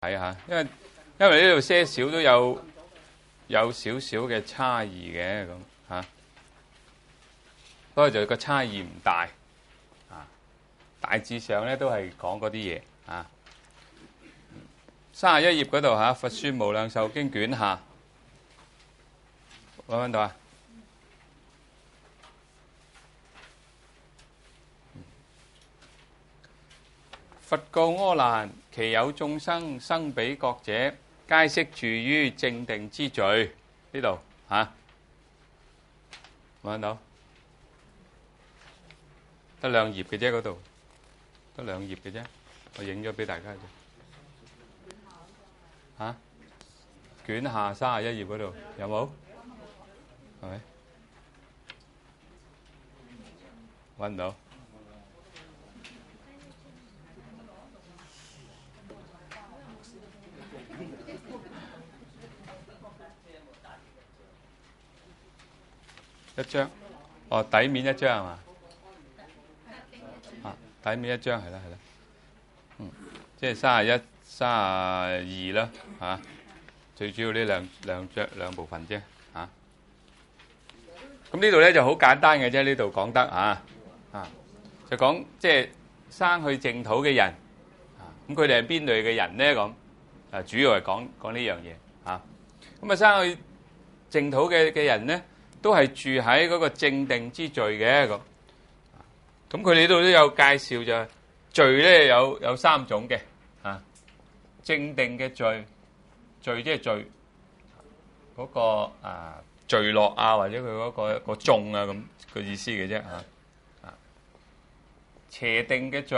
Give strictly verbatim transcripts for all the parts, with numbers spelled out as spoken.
睇下，因為因為呢度些少都有有少少嘅差異嘅咁嚇，不過就個差異唔大啊，大致上咧都係講嗰啲嘢啊。三十一頁嗰度嚇，《佛說無量壽經》卷下，揾唔揾到啊？佛告阿難：其有眾生生彼國者，皆悉住於正定之聚。呢度嚇，揾到？得兩頁嘅啫，嗰度得兩頁嘅啫，我影咗俾大家啫。嚇，卷下三十一頁嗰度有冇？係咪？揾唔到？一張，哦，底面一張係嘛？啊，底面一張係啦係啦，嗯，即係三十一、三十二啦嚇，最主要呢兩兩張兩部分啫嚇。咁呢度咧就好簡單嘅啫，呢度講得啊啊，就講即係生去淨土嘅人，啊咁佢哋係邊類嘅人咧？咁啊主要係講講呢樣嘢嚇。咁啊生去淨土嘅嘅人咧，都係住喺嗰個正定之聚嘅咁，咁佢哋呢度都有介紹就係聚咧有有三種嘅啊，正定嘅聚，聚即係聚嗰個啊聚落啊，或者佢嗰個個眾啊咁個意思嘅啫啊啊，邪定嘅聚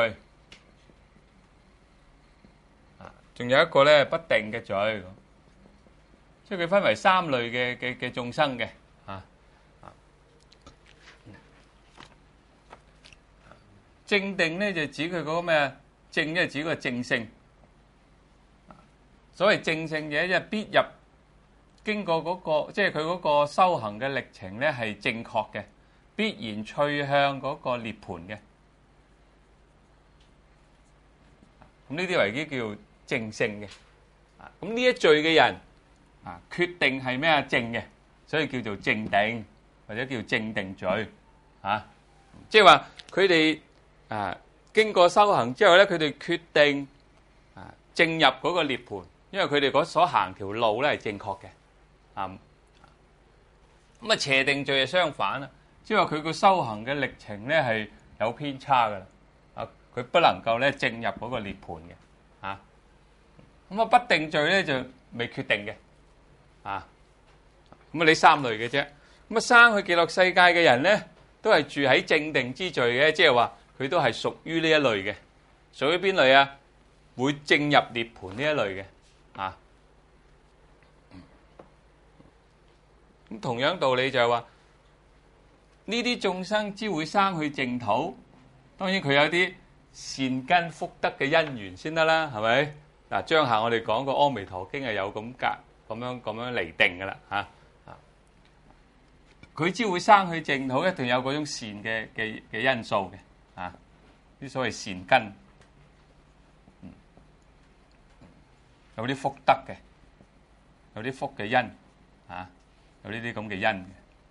啊，仲有一個咧不定嘅聚咁，即係佢分為三類嘅嘅嘅眾生嘅。正定咧就指佢嗰個咩啊？正即係指嗰個正性。所謂正性嘅，即係必入經過嗰個，即係佢嗰個修行嘅歷程咧係正確嘅，必然趨向嗰個涅槃嘅。咁呢啲為之叫正性嘅。啊，咁呢一聚嘅人啊，決定係咩啊？正嘅，所以叫做正定或者叫正定聚。啊，即係話佢哋。啊！經過修行之後咧，佢哋決定啊正入嗰個涅槃，因為佢哋嗰所行條路咧係正確嘅。啊，咁啊邪定聚係相反啦，即係話佢個修行嘅歷程咧係有偏差噶啦。啊，佢不能夠咧正入嗰個涅槃嘅。啊，咁啊不定聚咧就未決定嘅。啊，咁啊呢三類嘅啫。咁啊生去極樂世界嘅人咧，都係住喺正定之聚嘅，即係話。佢都係屬於呢一類嘅，屬於邊類啊？會正入涅槃呢一類嘅，啊，咁同樣道理就係話，呢啲眾生之會生去淨土，當然佢有啲善根福德嘅因緣先得啦，係咪？嗱，將下我哋講個《阿彌陀經》係有咁格咁樣咁樣嚟定噶啦，嚇啊！佢之會生去淨土，一定有嗰種善嘅嘅嘅因素嘅。啊！啲所謂善根，嗯、有啲福德嘅，有啲福嘅因，啊，有呢啲咁嘅因嘅。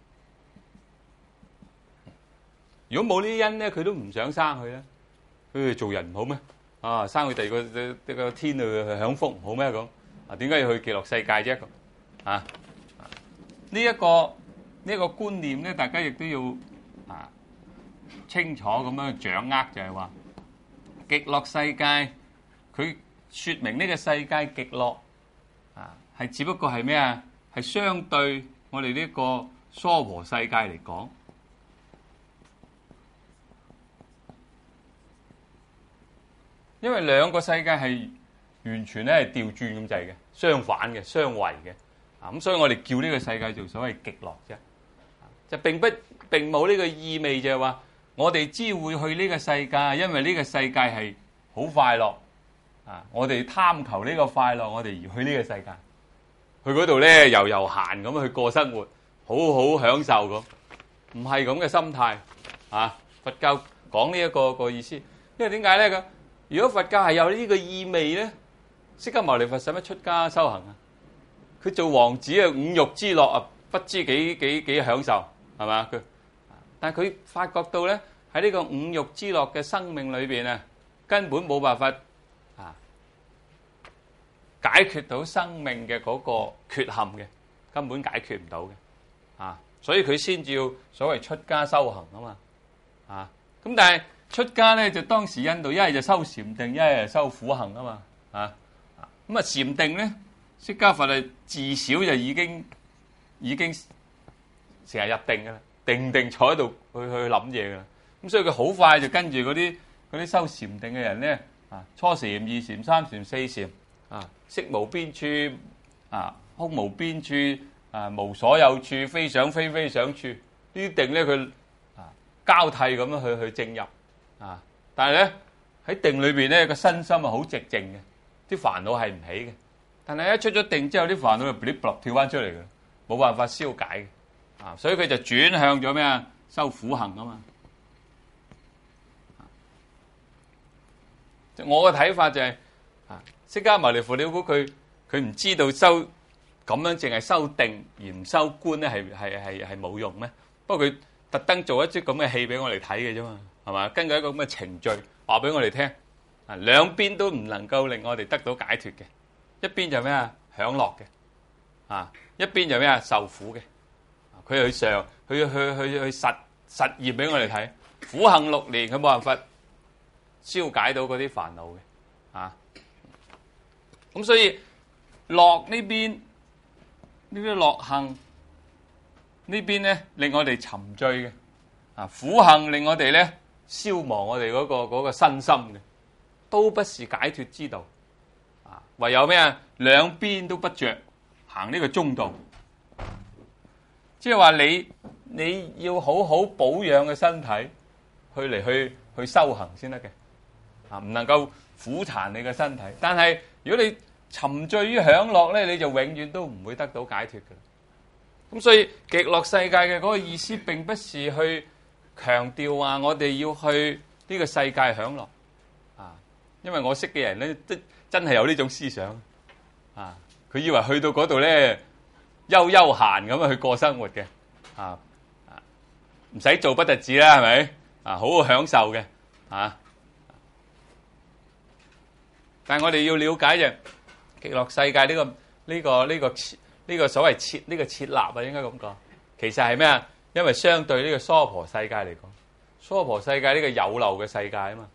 如果冇呢啲因咧，佢都唔想生去啦。佢做人唔好咩？啊，生去第二個第個天去享福唔好咩？咁啊，點解要去極樂世界啫？啊，呢一個呢一個觀念咧，大家亦都要啊。清楚咁樣掌握就係話極樂世界，佢說明呢個世界極樂啊，係只不過係咩啊？係相對我哋呢個娑婆世界嚟講，因為兩個世界係完全咧係調轉咁滯嘅，相反嘅、相違嘅啊，咁所以我哋叫呢個世界做所謂極樂啫，就並不並冇呢個意味就係話。我哋只會去呢個世界，因為呢個世界係好快樂啊！我哋貪求呢個快樂，我哋而去呢個世界，去嗰度咧悠悠閒咁去過生活，好好享受咁，唔係咁嘅心態啊！佛教講呢一個個意思，因為點解咧？咁如果佛教係有呢個意味咧， 釋迦牟尼佛使乜出家修行啊？佢做王子啊，五欲之樂啊，不知幾幾幾享受，係嘛？佢，但係佢發覺到咧，喺呢個五欲之樂嘅生命裏邊啊，根本冇辦法啊解決到生命嘅嗰個缺陷嘅，根本解決唔到嘅啊，所以佢先至要所謂出家修行啊嘛啊，咁但係出家咧就當時印度一係就修禪定，一係就修苦行啊嘛啊，咁啊禪定咧。釋迦佛係自小就已經已經成日入定㗎啦，定定坐喺度去去諗嘢㗎啦。咁所以佢好快就跟住嗰啲嗰啲修禪定嘅人咧，啊初禪、二禪、三禪、四禪，啊色無邊處，啊空無邊處，啊無所有處，非想非非想處，呢啲定咧佢啊交替咁樣去去證入，啊但係咧喺定裏邊咧個身心係好寂靜嘅，啲煩惱係唔起嘅。但係一出咗定之後，啲煩惱就嗶哩嗶跳翻出嚟嘅，冇辦法消解嘅，啊！所以佢就轉向咗咩啊？修苦行啊嘛。我嘅睇法就係、是，啊，釋迦牟尼佛，你估佢佢唔知道修咁樣淨係修定而唔修觀咧，係係係係冇用咩？不過佢特登做一出咁嘅戲俾我哋睇嘅啫嘛，係嘛？根據一個咁嘅程序話俾我哋聽，啊兩邊都唔能夠令我哋得到解脫嘅。一邊就咩啊享樂嘅，啊一邊就咩啊受苦嘅，佢去上去去去去實實驗俾我哋睇，苦行六年佢冇辦法消解到嗰啲煩惱嘅，啊咁所以樂呢邊呢啲樂行呢邊咧令我哋沉醉嘅，啊苦行令我哋咧消亡我哋嗰個嗰個身心嘅，都不是解脫之道。唯有咩啊？兩邊都不着，行呢個中道，即係話你你要好好保養嘅身體，去嚟去去修行先得嘅，啊唔能夠苦殘你嘅身體。但係如果你沉醉於享樂咧，你就永遠都唔會得到解脫嘅。咁所以極樂世界嘅嗰個意思，並不是去強調話我哋要去呢個世界享樂，啊，因為我識嘅人咧，即真係有呢種思想，啊！佢以為去到嗰度咧，悠悠閒咁樣去過生活嘅，啊啊，唔使做不特止啦，係咪？啊，好好享受嘅，啊！但係我哋要了解嘅極樂世界呢個呢個呢個呢個所謂設呢個設立啊，應該咁講，其實係咩啊？因為相對呢個娑婆世界嚟講，娑婆世界呢個有漏嘅世界啊嘛。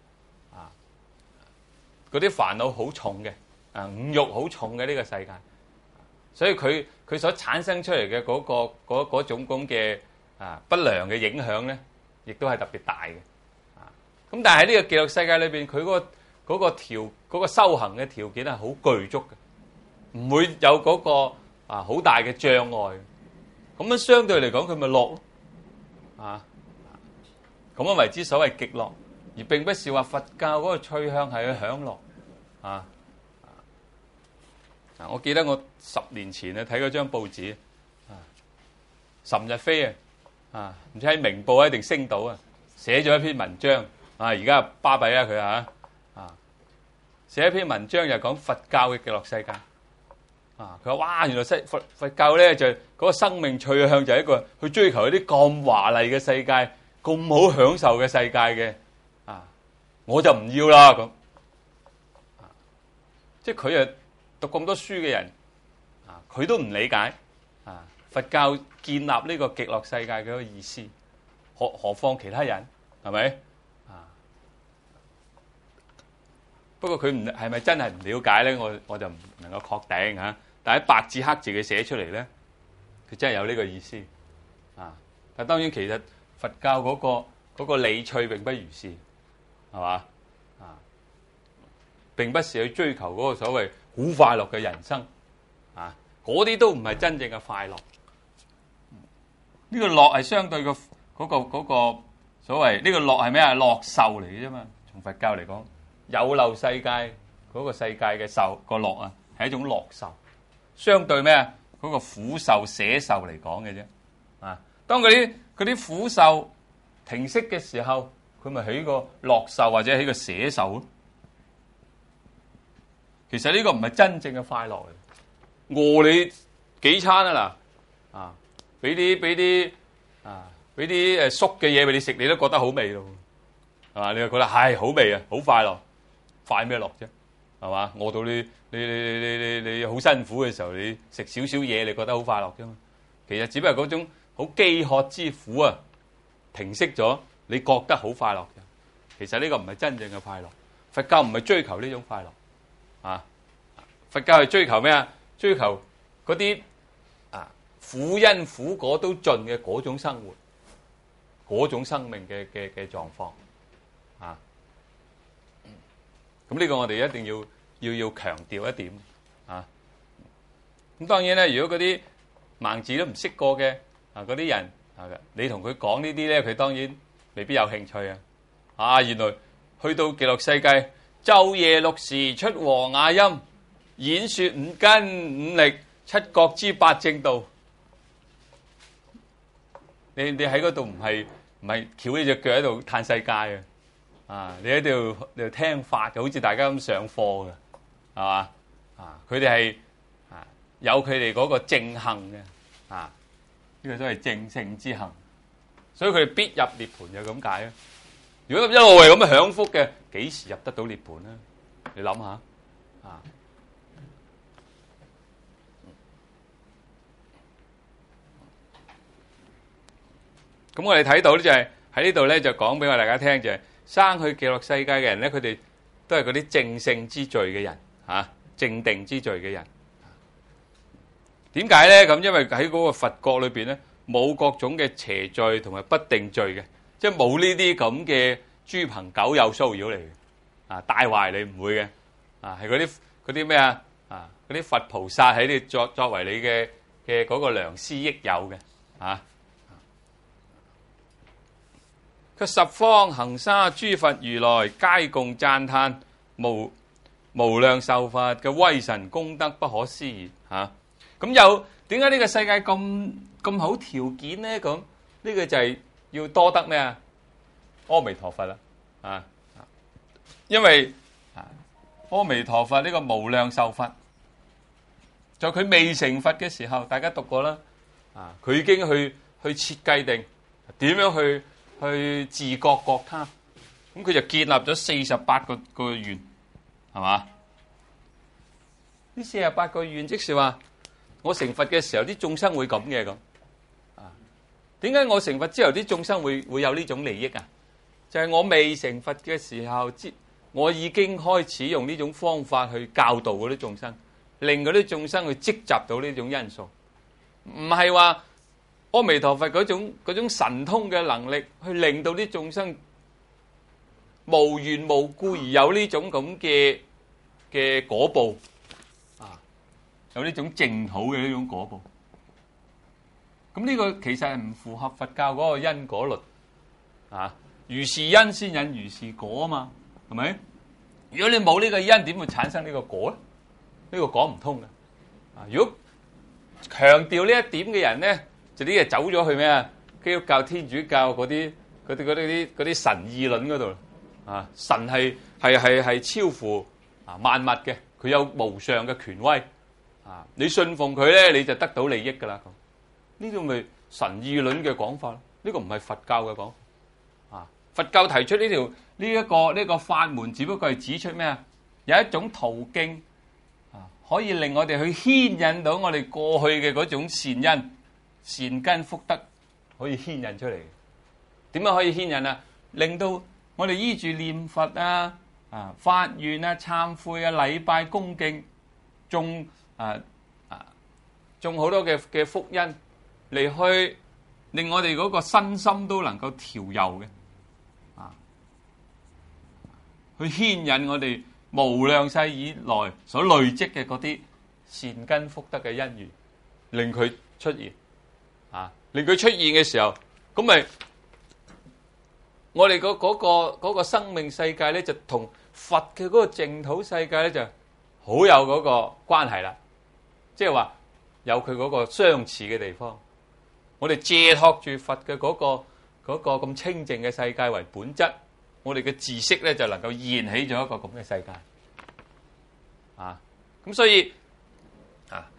嗰啲煩惱好重嘅，啊五欲好重嘅呢個世界，所以佢佢所產生出嚟嘅嗰個嗰嗰種咁嘅啊不良嘅影響咧，亦都係特別大嘅，啊咁但係喺呢個極樂世界裏邊，佢嗰個嗰個條嗰個修行嘅條件係好具足嘅，唔會有嗰個啊好大嘅障礙，咁樣相對嚟講佢咪樂咯，啊咁樣為之所謂極樂。而並不是話佛教嗰個趨向係去享樂，啊！啊，我記得我十年前咧睇嗰張報紙，啊，岑日飛啊，啊，唔知喺明報啊定星島啊，寫咗一篇文章，啊，而家巴閉啊佢啊，啊，寫一篇文章就講佛教嘅極樂世界，啊，佢話哇，原來西佛佛教咧就嗰個生命趨向就係一個去追求一啲咁華麗嘅世界，咁好享受嘅世界嘅。我就唔要啦咁，即係佢啊讀咁多書嘅人，啊佢都唔理解啊佛教建立呢個極樂世界嘅一個意思，何何況其他人係咪啊？不過佢唔係咪真係唔了解咧？我我就唔能夠確定嚇。但係白字黑字佢寫出嚟咧，佢真係有呢個意思啊！但當然其實佛教嗰個嗰個理趣並不如是。係嘛啊？並不是去追求嗰個所謂好快樂嘅人生啊！嗰啲都唔係真正嘅快樂。呢個樂係相對嘅嗰個嗰個所謂呢個樂係咩啊？樂受嚟嘅啫嘛。從佛教嚟講，有漏世界嗰個世界嘅受個樂啊，係一種樂受。相對咩啊？嗰個苦受捨受嚟講嘅啫啊。當嗰啲嗰啲苦受停息嘅時候，佢咪起個樂受或者起個捨受咯， 其實呢個唔係真正嘅快樂嚟，餓你幾餐啊嗱，啊，俾啲俾啲啊，俾啲誒熟嘅嘢俾你食，你都覺得好味咯，係嘛？你又覺得係好味啊，好快樂，快咩樂啫？係嘛？餓到你你你你你你好辛苦嘅時候，你食少少嘢，你覺得好快樂啫嘛？其實只不過嗰種好飢渴之苦啊，平息咗，你覺得好快樂啫。其實呢個唔係真正嘅快樂，佛教唔係追求呢種快樂。啊！佛教係追求咩啊？追求嗰啲啊苦因苦果都盡嘅嗰種生活，嗰種生命嘅嘅嘅狀況啊！咁呢個我哋一定要要要強調一點啊！咁當然咧，如果嗰啲盲字都唔識過嘅啊嗰啲人啊，你同佢講呢啲咧，佢當然未必有興趣啊！啊，原來去到極樂世界。晝夜六時出和雅音，演說五根五力七覺之八正道。你你喺嗰度唔係唔係翹起隻腳喺度嘆世界啊！啊，你喺度度聽法嘅，好似大家咁上課嘅，係嘛？啊，佢哋係啊有佢哋嗰個正行嘅啊，呢個都係正性之行，所以佢哋必入涅槃就咁解啊！如果一路係咁樣享福嘅，幾時入得到涅槃咧？你諗下啊！咁我哋睇到咧就係喺呢度咧就講俾我大家聽，就係生去極樂世界嘅人咧，佢哋都係嗰啲正性之罪嘅人嚇，正定之罪嘅人。點解咧？咁因為喺嗰個佛國裏邊咧，冇各種嘅邪罪同埋不定罪嘅。即係冇呢啲咁嘅豬朋狗友騷擾嚟嘅，啊帶壞你唔會嘅，啊係嗰啲嗰啲咩啊，啊嗰啲佛菩薩喺你作作為你嘅嘅嗰個良師益友嘅，啊佢十方恒沙諸佛如來皆共讚歎無無量壽佛嘅威神功德不可思議嚇。咁有點解呢個世界咁咁好條件咧？咁呢個就係要多得咩啊？阿彌陀佛啦，啊，因為啊，阿彌陀佛呢個無量壽佛，在佢未成佛嘅時候，大家讀過啦，啊，佢已經去去設計定點樣去去自覺覺他，咁佢就建立咗四十八個個願，係嘛？呢四十八個願，即是話我成佛嘅時候，啲眾生會咁嘅咁。點解我成佛之後啲眾生會會有呢種利益啊？就係我未成佛嘅時候，我已經開始用呢種方法去教導嗰啲眾生，令嗰啲眾生去積集到呢種因素，唔係話阿彌陀佛嗰種嗰種神通嘅能力去令到啲眾生無緣無故而有呢種咁嘅嘅果報啊，有呢種淨土嘅呢種果報。咁呢個其實係唔符合佛教嗰個因果律啊！如是因先引如是果啊嘛，係咪？如果你冇呢個因，點會產生呢個果咧？呢個講唔通嘅啊！如果強調呢一點嘅人咧，就啲嘢走咗去咩啊？基督教、天主教嗰啲嗰啲嗰啲嗰啲神義論嗰度啊！神係係係係超乎啊萬物嘅，佢有無上嘅權威啊！你信奉佢咧，你就得到利益噶啦。呢種咪神義論嘅講法，呢個唔係佛教嘅講法啊！佛教提出呢條呢一個呢個法門，只不過係指出咩啊？有一種途徑啊，可以令我哋去牽引到我哋過去嘅嗰種善因、善根福德，可以牽引出嚟。點樣可以牽引啊？令到我哋依住念佛啊、啊發願啊、懺悔啊、禮拜恭敬，種啊啊種好多嘅嘅福因。嚟去令我哋嗰個身心都能夠調柔嘅，啊，去牽引我哋無量世以來所累積嘅嗰啲善根福德嘅因緣，令佢出現，啊，令佢出現嘅時候，咁咪我哋嗰嗰個嗰個生命世界咧，就同佛嘅嗰個淨土世界咧，就好有嗰個關係啦，即係話有佢嗰個相似嘅地方。我哋借託住佛嘅嗰個嗰個咁清淨嘅世界為本質，我哋嘅知識咧就能夠現起咗一個咁嘅世界。 啊，咁所以啊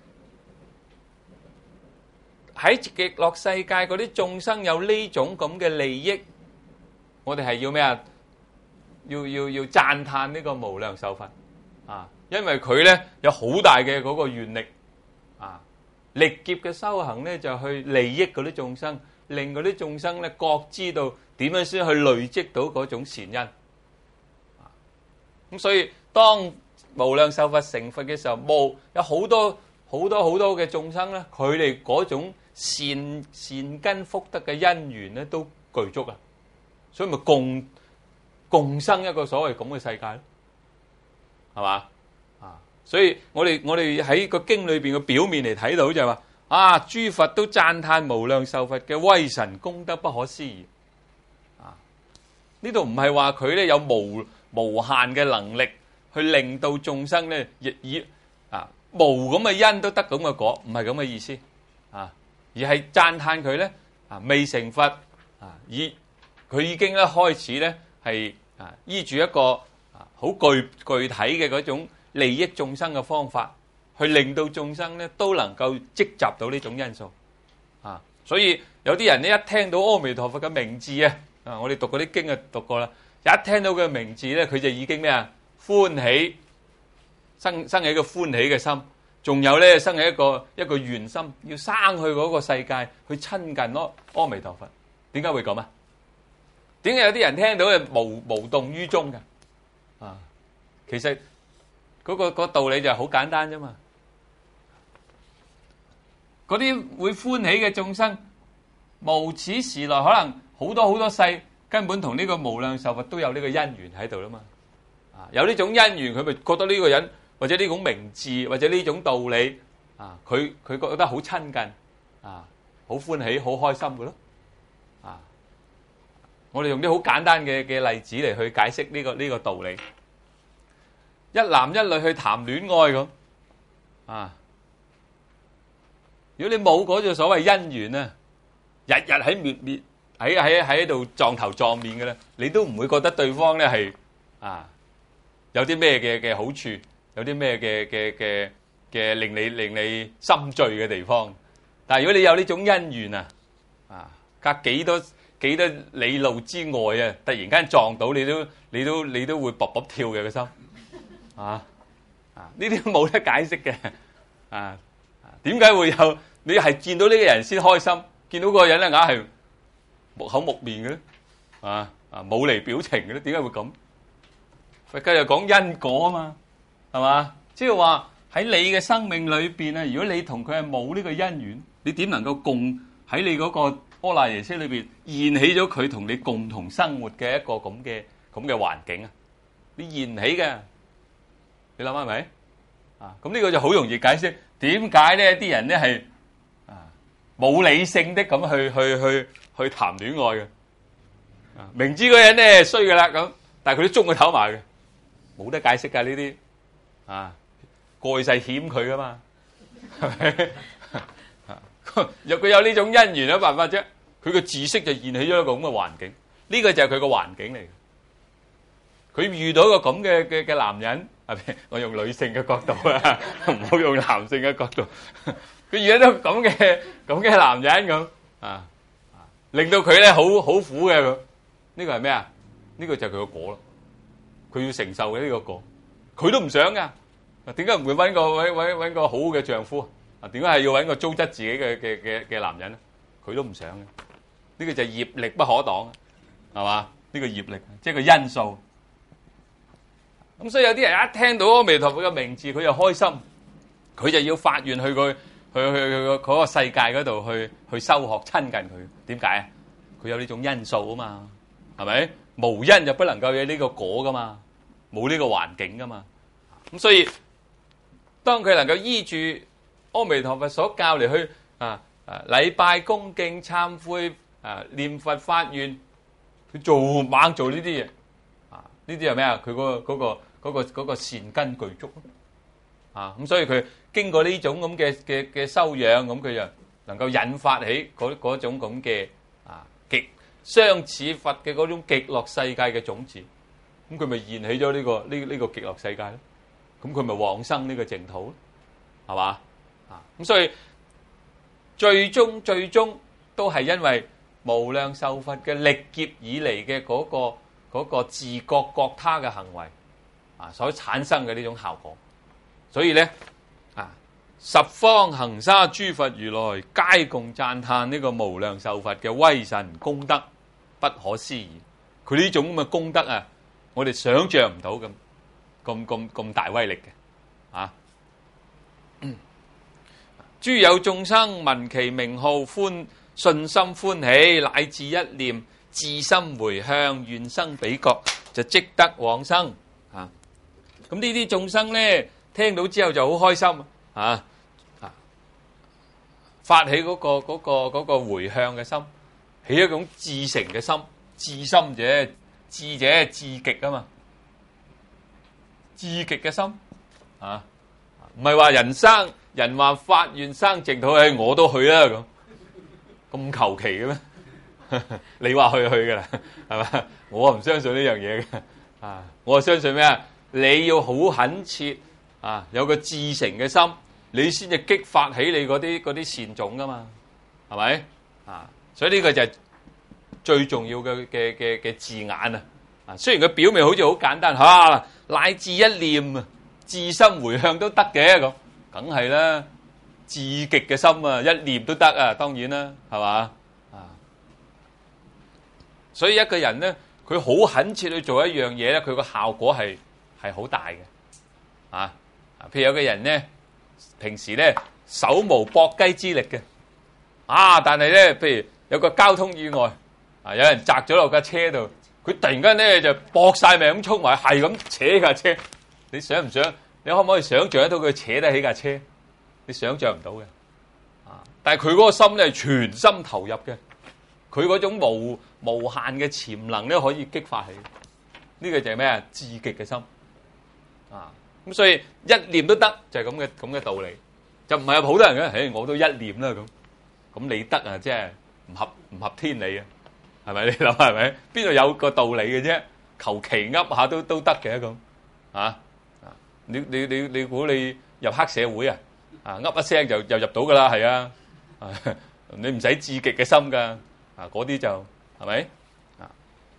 喺極樂世界嗰啲眾生有呢種咁嘅利益，我哋係要咩啊？要要要讚歎呢個無量壽佛啊，因為佢咧有好大嘅嗰個願力啊，力劫嘅修行咧就去利益嗰啲眾生，令嗰啲眾生咧覺知道點樣先去累積到嗰種善因啊。咁所以當無量壽佛成佛嘅時候，冇有好多好多好多嘅眾生咧，佢哋嗰種善善根福德嘅因緣咧都具足啊，所以咪共共生一個所謂咁嘅世界咯，係嘛啊？所以我哋我哋喺個經裏邊嘅表面嚟睇到就係話啊，諸佛都讚歎無量壽佛嘅威神功德不可思議啊！呢度唔係話佢咧有無無限嘅能力去令到眾生咧亦以啊無咁嘅因都得咁嘅果，唔係咁嘅意思啊，而係讚歎佢咧啊未成佛啊，以佢已經咧開始咧係啊依住一個啊好具具體嘅嗰種利益眾生嘅方法，去令到眾生咧都能夠積集到呢種因素啊。所以有啲人咧一聽到阿彌陀佛嘅名字啊，啊我哋讀嗰啲經啊讀過啦，一聽到佢嘅名字咧，佢就已經咩啊歡喜，生生起一個歡喜嘅心，仲有咧生起一個一個願心，要生去嗰個世界去親近阿阿彌陀佛。點解會咁啊？點解有啲人聽到係無無動於衷嘅啊？其實嗰個個道理就係好簡單啫嘛。嗰啲會歡喜嘅眾生，無始時來可能好多好多世，根本同呢個無量壽佛都有呢個因緣喺度啦嘛。啊，有呢種因緣，佢咪覺得呢個人或者呢種名字或者呢種道理啊，佢佢覺得好親近啊，好歡喜好開心嘅咯。啊，我哋用啲好簡單嘅嘅例子嚟去解釋呢個呢個道理。一男一女去談戀愛咁啊，如果你冇嗰種所謂姻緣啊，日日喺面面喺喺喺度撞頭撞面嘅咧，你都唔會覺得對方咧係啊有啲咩嘅嘅好處，有啲咩嘅嘅嘅嘅令你令你心醉嘅地方。但係如果你有呢種姻緣啊，啊隔幾多幾多里路之外啊，突然間撞到你都你都你都會卜卜跳嘅個心。啊啊！呢啲冇得解釋嘅啊！點解會有？你係見到呢個人先開心，見到嗰個人咧硬係木口木面嘅咧，啊啊冇嚟表情嘅咧，點解會咁？佛家又講因果啊嘛，係嘛？即係話喺你嘅生命裏邊啊，如果你同佢係冇呢個因緣，你點能夠共喺你嗰個阿賴耶識裏邊現起咗佢同你共同生活嘅一個咁嘅咁嘅環境啊？你現起嘅。你諗下係咪？啊，咁呢個就好容易解釋點解咧啲人咧係啊冇理性的咁去去去去談戀愛嘅，啊明知嗰個人咧衰噶啦咁，但係佢都中佢頭埋嘅，冇得解釋噶呢啲，啊過世險佢噶嘛，係咪？若佢有呢種因緣有辦法啫，佢嘅知識就現起咗一個咁嘅環境，呢個就係佢個環境嚟嘅。佢遇到一個咁嘅嘅嘅男人。我用女性嘅角度啊，唔好用男性嘅角度。佢遇到咁嘅咁嘅男人咁啊，令到佢咧好好苦嘅咁。呢個係咩啊？呢個就係佢個果咯。佢要承受嘅呢個果，佢都唔想噶。點解唔會揾個揾揾揾個好嘅丈夫啊？點解係要揾個糟質自己嘅嘅嘅嘅男人咧？佢都唔想嘅。呢個就係業力不可擋，係嘛？呢個業力即係個因素。咁所以有啲人一聽到阿彌陀佛嘅名字，佢就開心，佢就要發願去佢去去去嗰個世界嗰度去去修學親近佢。點解啊？佢有呢種因素啊嘛，係咪？無因就不能夠有呢個果噶嘛，冇呢個環境噶嘛。咁所以當佢能夠依住阿彌陀佛所教嚟去啊啊禮拜恭敬懺悔啊念佛發願，佢做猛做呢啲嘢啊，呢啲係咩啊？佢嗰個嗰個。嗰個嗰個善根具足啊，咁所以佢經過呢種咁嘅嘅嘅修養，咁佢就能夠引發起嗰嗰種咁嘅啊極相似佛嘅嗰種極樂世界嘅種子，咁佢咪現起咗呢個呢呢個極樂世界咧？ 咁佢咪往生呢個淨土咯，係嘛？啊，咁所以最終最終都係因為無量壽佛嘅歷劫以嚟嘅嗰個嗰個自覺覺他嘅行為啊，所產生嘅呢種效果。所以咧啊，十方恒沙諸佛如來皆共讚歎呢個無量壽佛嘅威神功德不可思議。佢呢種咁嘅功德啊，我哋想象唔到咁咁咁咁大威力嘅啊！諸有眾生聞其名號，歡信心歡喜，乃至一念至心回向，願生彼國，就即得往生啊！咁呢啲眾生咧，聽到之後就好開心啊！啊，發起嗰個嗰個嗰個回向嘅心，起一種至誠嘅心，至心者至者至極啊嘛，至極嘅心啊，唔係話人生。人話發願生淨土，誒我都去啦咁，咁求其嘅咩？你話去就去噶啦，係嘛？我唔相信呢樣嘢嘅，啊，我相信咩啊？你要好懇切啊，有個至誠嘅心，你先至激發起你嗰啲嗰啲善種噶嘛，係咪？啊，所以呢個就係最重要嘅嘅嘅嘅字眼啊！啊，雖然佢表面好似好簡單，嚇、啊，乃至一念啊，至心回向都得嘅咁。梗係啦，至極嘅心啊，一念都得啊，當然啦，係嘛啊？所以一個人咧，佢好懇切去做一樣嘢咧，佢個效果係係好大嘅啊！譬如有個人咧，平時咧手無搏雞之力嘅啊，但係咧，譬如有個交通意外啊，有人砸咗落架車度，佢突然間咧就搏晒命咁衝埋，係咁扯架車，你想唔想？你可唔可以想象得到佢扯得起架車？你想象唔到嘅，啊！但係佢嗰個心咧係全心投入嘅，佢嗰種無無限嘅潛能咧可以激發起，呢個就係咩啊？至極嘅心，啊！咁所以一念都得，就係咁嘅咁嘅道理，就唔係有好多人嘅，唉，我都一念啦咁，咁你得啊，即係唔合唔合天理啊？係咪？你諗係咪？邊度有個道理嘅啫？求其噏下都都得嘅咁，啊！你你你你估你入黑社會啊？啊，噏一聲就就入到噶啦，係啊！你唔使至極嘅心噶，啊嗰啲就係咪？啊，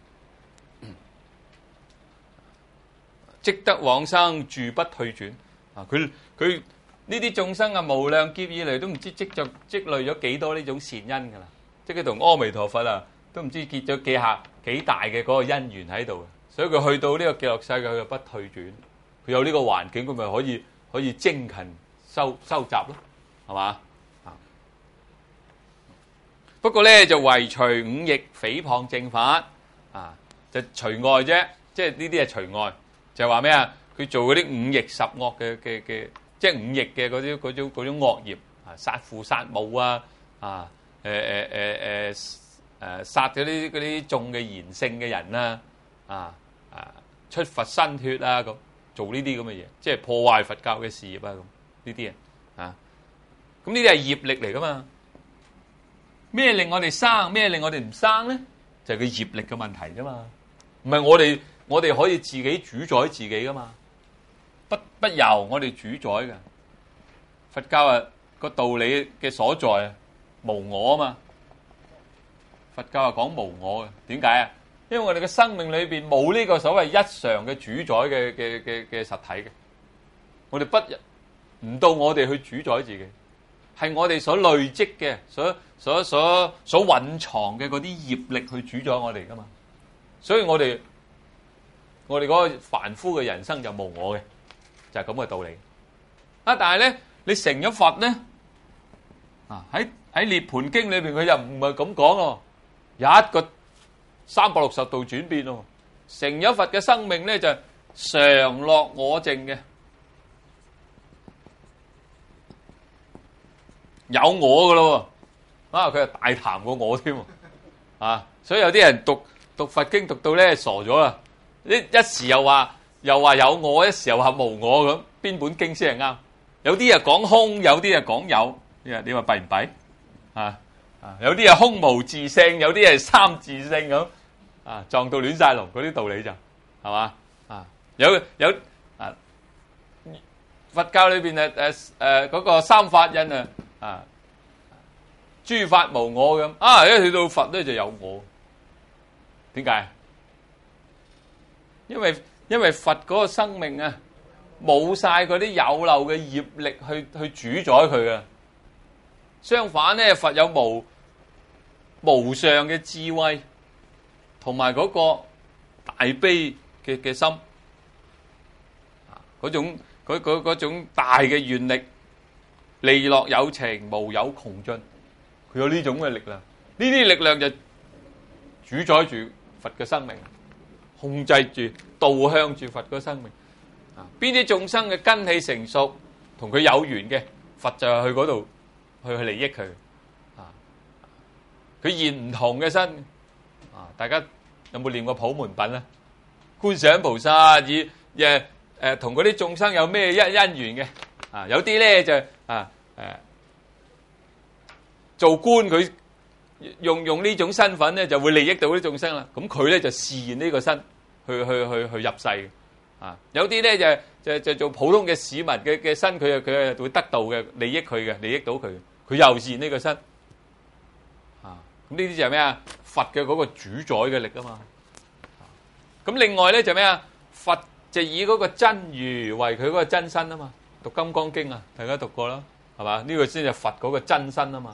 即得往生，住不退轉。啊，佢佢呢啲眾生啊，無量劫以嚟都唔知積就積累咗幾多呢種善因噶啦，即係佢同阿彌陀佛啊，都唔知結咗幾下幾大嘅嗰個因緣喺度，所以佢去到呢個極樂世界，佢就不退轉。佢有呢個環境，佢咪可以可以精勤收收集咯，係嘛？啊！不過咧就唯除五逆誹謗正法啊，就除外啫。即係呢啲係除外，就係話咩啊？佢做嗰啲五逆十惡嘅嘅嘅，即係五逆嘅嗰啲嗰種嗰種惡業啊，殺父殺母啊，啊誒誒誒誒誒殺嗰啲嗰啲眾嘅賢聖嘅人啦，啊啊出佛身血啊咁。做呢啲咁嘅嘢，即係破壞佛教嘅事業啊！咁呢啲啊，咁呢啲係業力嚟噶嘛？咩令我哋生？咩令我哋唔生咧？就係佢業力嘅問題啫嘛。唔係我哋，我哋可以自己主宰自己噶嘛？不不由我哋主宰嘅。佛教啊個道理嘅所在啊，無我啊嘛。佛教係講無我嘅，點解啊？因為我哋嘅生命裏邊冇呢個所謂一常嘅主宰嘅嘅嘅嘅實體嘅，我哋不唔到我哋去主宰自己，係我哋所累積嘅、所所所所蘊藏嘅嗰啲業力去主宰我哋噶嘛，所以我哋我哋嗰個凡夫嘅人生就無我嘅，就係咁嘅道理。啊，但係咧，你成咗佛咧，啊喺喺涅槃經裏邊佢又唔係咁講咯，有一個。三百六十度轉變咯，成咗佛嘅生命咧就常樂我淨嘅，有我噶咯，啊佢係大談過我添，啊所以有啲人讀讀佛經讀到咧傻咗啦，一一時又話又話有我，一時又話無我咁，邊本經先係啱？有啲啊講空，有啲啊講有，你話你話弊唔弊？啊啊有啲係空無自性，有啲係三自性咁。啊，撞到亂晒龍嗰啲道理就係嘛啊？有有啊， 佛教裏邊誒誒誒嗰個三法印啊啊，諸法無我咁啊，一去到佛咧就有我，點解？因為因為佛嗰個生命啊，冇晒嗰啲有漏嘅業力去去主宰佢啊。相反咧，佛有無無上嘅智慧，同埋嗰個大悲嘅嘅心，嗰種嗰嗰嗰種大嘅願力，利樂有情，無有窮盡，佢有呢種嘅力量。呢啲力量就主宰住佛嘅生命，控制住、導向住佛嘅生命。啊，邊啲眾生嘅根器成熟，同佢有緣嘅，佛就係去嗰度去去利益佢。啊，佢現唔同嘅身。啊，大家有冇念過普門品啊？觀想菩薩以誒誒同嗰啲眾生有咩因因緣嘅？啊，有啲咧就啊誒、啊、做官，佢用用呢種身份咧就會利益到啲眾生啦。咁佢咧就示現呢個身去去去去入世嘅。啊，有啲咧就就就做普通嘅市民嘅嘅身，佢啊佢啊會得到嘅利益佢嘅利益到佢，佢又示現呢個身。啊，咁呢啲就係咩啊？佛嘅嗰個主宰嘅力啊嘛。咁另外咧就咩啊？佛就以嗰個真如為佢嗰個真身啊嘛。讀《金剛經》啊，大家讀過啦，係嘛？呢個先係佛嗰個真身啊嘛。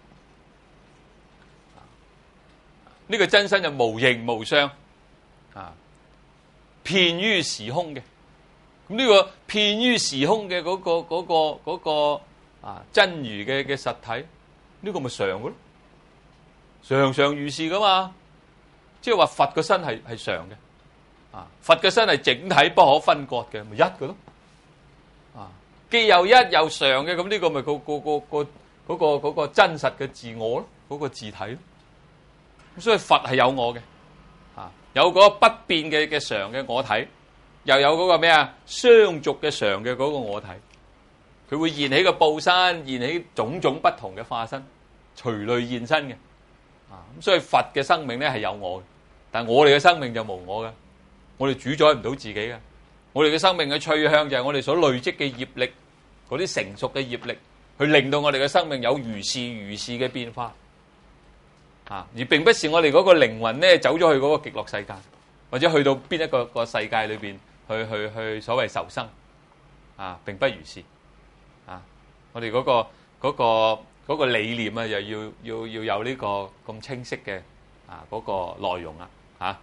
呢個真身就無形無相啊，遍於時空嘅。咁呢個遍於時空嘅嗰個嗰個嗰個啊真如嘅嘅實體，呢個咪常嘅咯，常常如是噶嘛。即係話佛個身係係常嘅。啊！佛嘅身係整體不可分割嘅，咪一個咯。啊，既有一又常嘅，咁呢個咪個個個個嗰個嗰個真實嘅自我咯，嗰個自體咯。咁所以佛係有我嘅，啊，有嗰個不變嘅嘅常嘅我體，又有嗰個咩啊相續嘅常嘅嗰個我體，佢會現起個報身，現起種種不同嘅化身，隨類現身嘅。啊，咁所以佛嘅生命咧係有我嘅，但係我哋嘅生命就無我嘅。我哋主宰唔到自己嘅，我哋嘅生命嘅趨向就係我哋所累積嘅業力，嗰啲成熟嘅業力，去令到我哋嘅生命有如是如是嘅變化，啊！而並不是我哋嗰個靈魂咧走咗去嗰個極樂世界，或者去到邊一個個世界裏邊去去去所謂受生，啊！並不如是，啊！我哋嗰個嗰個嗰個理念啊，又要要要有呢個咁清晰嘅啊嗰個內容啊，嚇！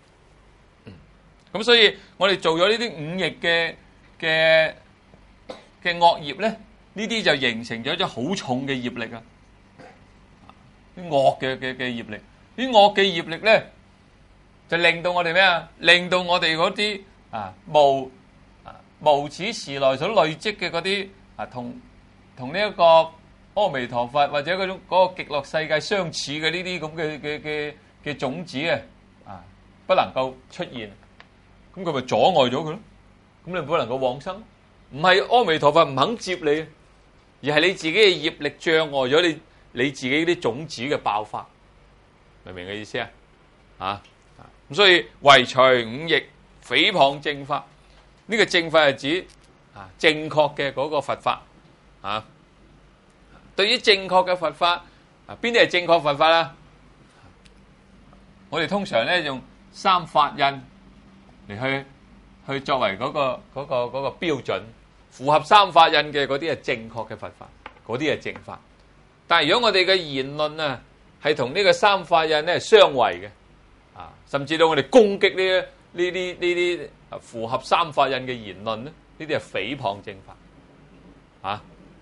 咁所以，我哋做咗呢啲五逆嘅嘅嘅惡業咧，呢啲就形成咗一種好重嘅業力啊！啲惡嘅嘅嘅業力，啲惡嘅業力咧，就令到我哋咩啊？令到我哋嗰啲啊無啊無始時來所累積嘅嗰啲啊，同同呢一個阿彌陀佛或者嗰種嗰個極樂世界相似嘅呢啲咁嘅嘅嘅嘅種子啊，啊不能夠出現。咁佢咪阻礙咗佢咯？咁你唔可能夠往生，唔係阿彌陀佛唔肯接你，而係你自己嘅業力障礙咗你你自己啲種子嘅爆發，明唔明嘅意思啊？啊，咁所以唯除五逆，誹謗正法。呢個正法係指啊正確嘅嗰個佛法啊。對於正確嘅佛法啊，邊啲係正確佛法啦？我哋通常咧用三法印嚟去去作為嗰個嗰個嗰個標準，符合三法印嘅嗰啲係正確嘅佛法，嗰啲係正法。但係如果我哋嘅言論啊係同呢個三法印咧相違嘅，啊，甚至到我哋攻擊呢呢啲呢啲符合三法印嘅言論咧，呢啲係誹謗正法，啊，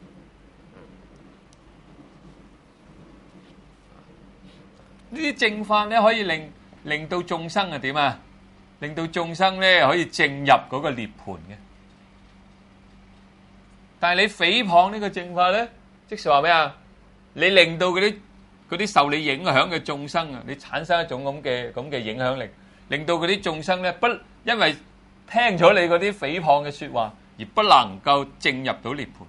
呢啲正法咧可以令令到眾生係點啊？令到眾生咧可以證入嗰個涅槃嘅，但係你誹謗呢個正法咧，即是話咩啊？你令到嗰啲嗰啲受你影響嘅眾生啊，你產生一種咁嘅咁嘅影響力，令到嗰啲眾生咧不因為聽咗你嗰啲誹謗嘅說話而不能夠證入到涅槃，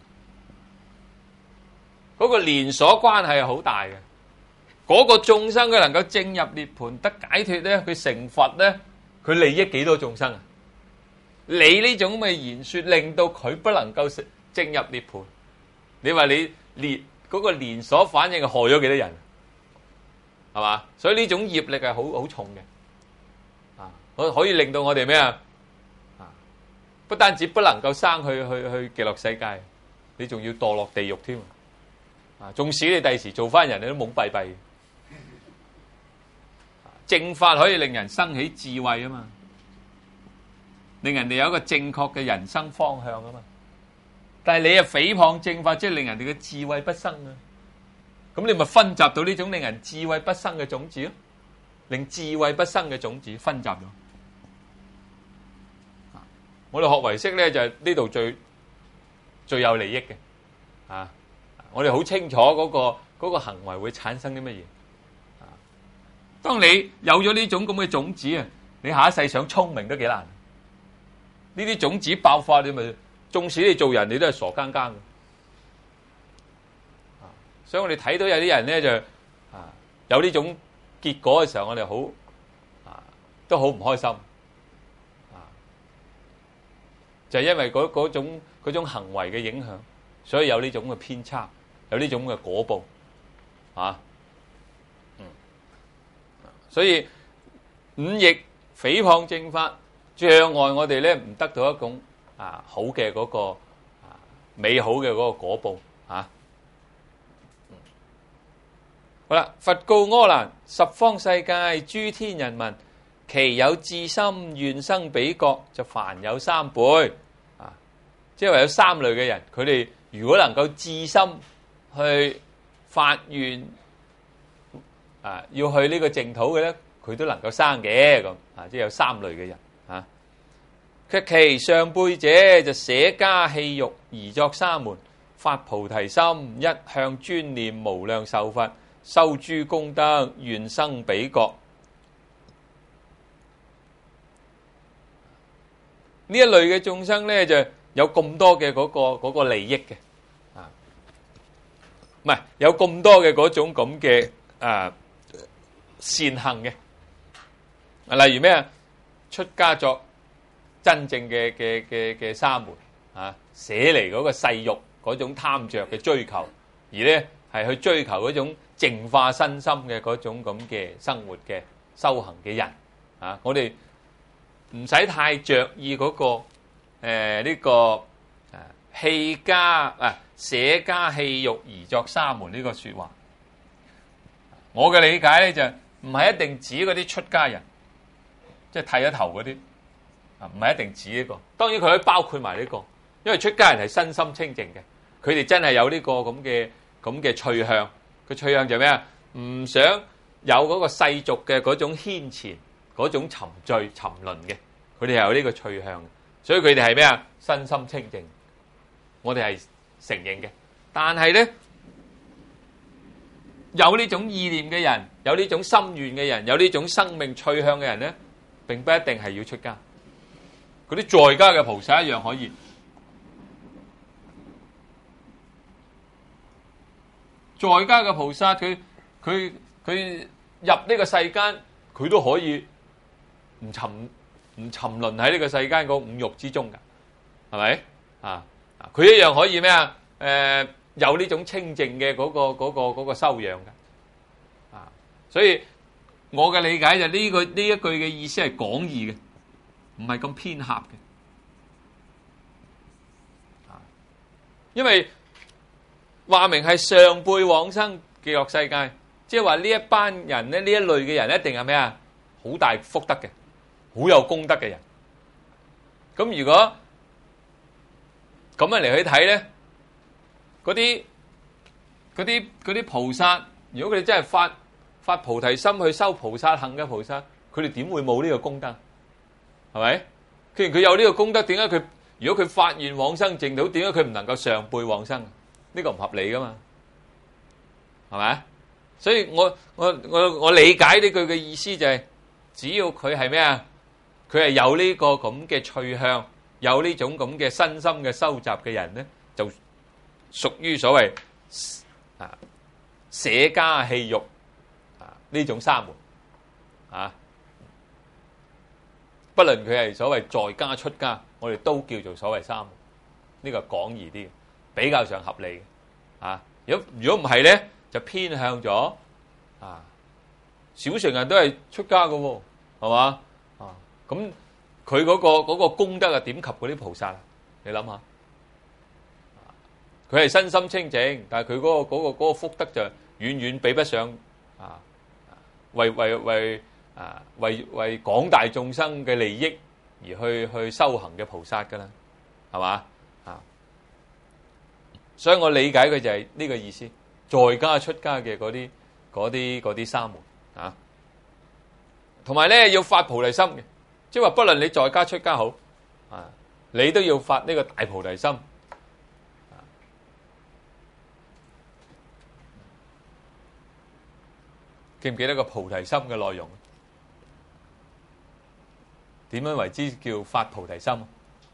嗰個連鎖關係係好大嘅。嗰個眾生佢能夠證入涅槃得解脫咧，佢成佛咧。佢利益幾多眾生啊？ 你呢種嘅言說令到佢不能夠證入涅槃，你話你連嗰個連鎖反應係害咗幾多人，係嘛？所以呢種業力係好好重嘅，啊，可可以令到我哋咩啊？啊，不單止不能夠生去去去極樂世界，你仲要墮落地獄添，啊！縱使你第時做翻人，你都懵閉閉。正法可以令人生起智慧啊嘛，令人哋有一個正確嘅人生方向啊嘛。但係你啊誹謗正法，即係令人哋嘅智慧不生啊。咁你咪分集到呢種令人智慧不生嘅種子咯，令智慧不生嘅種子分集咗。我哋學唯識咧就係呢度最最有利益嘅啊！我哋好清楚嗰個嗰個行為會產生啲乜嘢。當你有咗呢種咁嘅種子啊，你下一世想聰明都幾難。呢啲種子爆發，你咪縱使你做人，你都係傻更更嘅。所以我哋睇到有啲人咧就啊有呢種結果嘅時候，我哋好啊都好唔開心啊，就係因為嗰嗰種嗰種行為嘅影響，所以有呢種嘅偏差，有呢種嘅果報啊。所以五逆誹謗正法障礙我哋咧，唔得到一種啊好嘅嗰個啊美好嘅嗰個果報啊。好啦，佛告阿難：十方世界諸天人民，其有至心願生彼國，就凡有三輩啊。即係話有三類嘅人，佢哋如果能夠至心去發願。啊，要去呢個淨土嘅咧，佢都能夠生嘅咁啊，即係有三類嘅人啊。卻其上輩者就捨家棄欲而作沙門，發菩提心，一向專念無量壽佛，修諸功德，願生彼國。呢一類嘅眾生咧，就有咁多嘅嗰個嗰個利益嘅啊，唔係有咁多嘅嗰種咁嘅啊。善行嘅，例如咩啊？出家作真正嘅嘅嘅嘅沙門啊，捨離嗰個世欲嗰種貪着嘅追求，而咧係去追求嗰種淨化身心嘅嗰種咁嘅生活嘅修行嘅人啊，我哋唔使太着意嗰個誒呢、呃這個誒棄家啊捨家棄欲而作沙門呢個說話，我嘅理解咧就唔係一定指嗰啲出家人，即係剃咗頭嗰啲啊，唔係一定指呢個。當然佢可以包括埋呢個，因為出家人係身心清淨嘅，佢哋真係有呢個咁嘅咁嘅趣向。個趣向就係咩啊？唔想有嗰個世俗嘅嗰種牽纏、嗰種沉醉、沉淪嘅，佢哋係有呢個趣向。所以佢哋係咩啊？身心清淨，我哋係承認嘅。但係咧，有呢種意念嘅人，有呢種心願嘅人，有呢種生命趣向嘅人咧，並不一定係要出家。嗰啲在家嘅菩薩一樣可以，在家嘅菩薩佢佢佢入呢個世間，佢都可以唔沉唔沉淪喺呢個世間個五欲之中噶，係咪啊？佢一樣可以咩啊？誒、呃。有呢種清淨嘅嗰個嗰個嗰個修養嘅，啊，所以我嘅理解就呢個呢一句嘅意思係廣義嘅，唔係咁偏狹嘅，啊，因為話明係上輩往生極樂世界，即係話呢一班人咧，呢一類嘅人一定係咩啊？好大福德嘅，好有功德嘅人。咁如果咁樣嚟去睇咧？嗰啲嗰啲嗰啲菩薩，如果佢哋真係發發菩提心去修菩薩行嘅菩薩，佢哋點會冇呢個功德？係咪？既然佢有呢個功德，點解佢如果佢發願往生淨土，點解佢唔能夠上輩往生？呢個唔合理噶嘛？係咪？所以我我我我理解呢句嘅意思就係，只要佢係咩啊？佢係有呢個咁嘅趣向，有呢種咁嘅身心嘅收集嘅人咧，就屬於所謂啊捨家棄欲啊呢種沙門啊， 不論佢係所謂在家出家，我哋都叫做所謂沙門。呢個廣義啲，比較上合理嘅。啊，如果如果唔係咧，就偏向咗啊，小乘人都係出家嘅喎，係嘛？啊，咁佢嗰個嗰個功德啊，點及嗰啲菩薩啊？你諗下，佢係身心清淨，但係佢嗰個嗰個嗰個福德就遠遠比不上啊，為為為啊為為廣大眾生嘅利益而去去修行嘅菩薩㗎啦，係嘛？啊，所以我理解佢就係呢個意思，在家出家嘅嗰啲嗰啲嗰啲沙門啊，同埋咧要發菩提心嘅，即係話不論你在家出家好啊，你都要發呢個大菩提心。記唔記得個菩提心嘅內容？點樣為之叫發菩提心？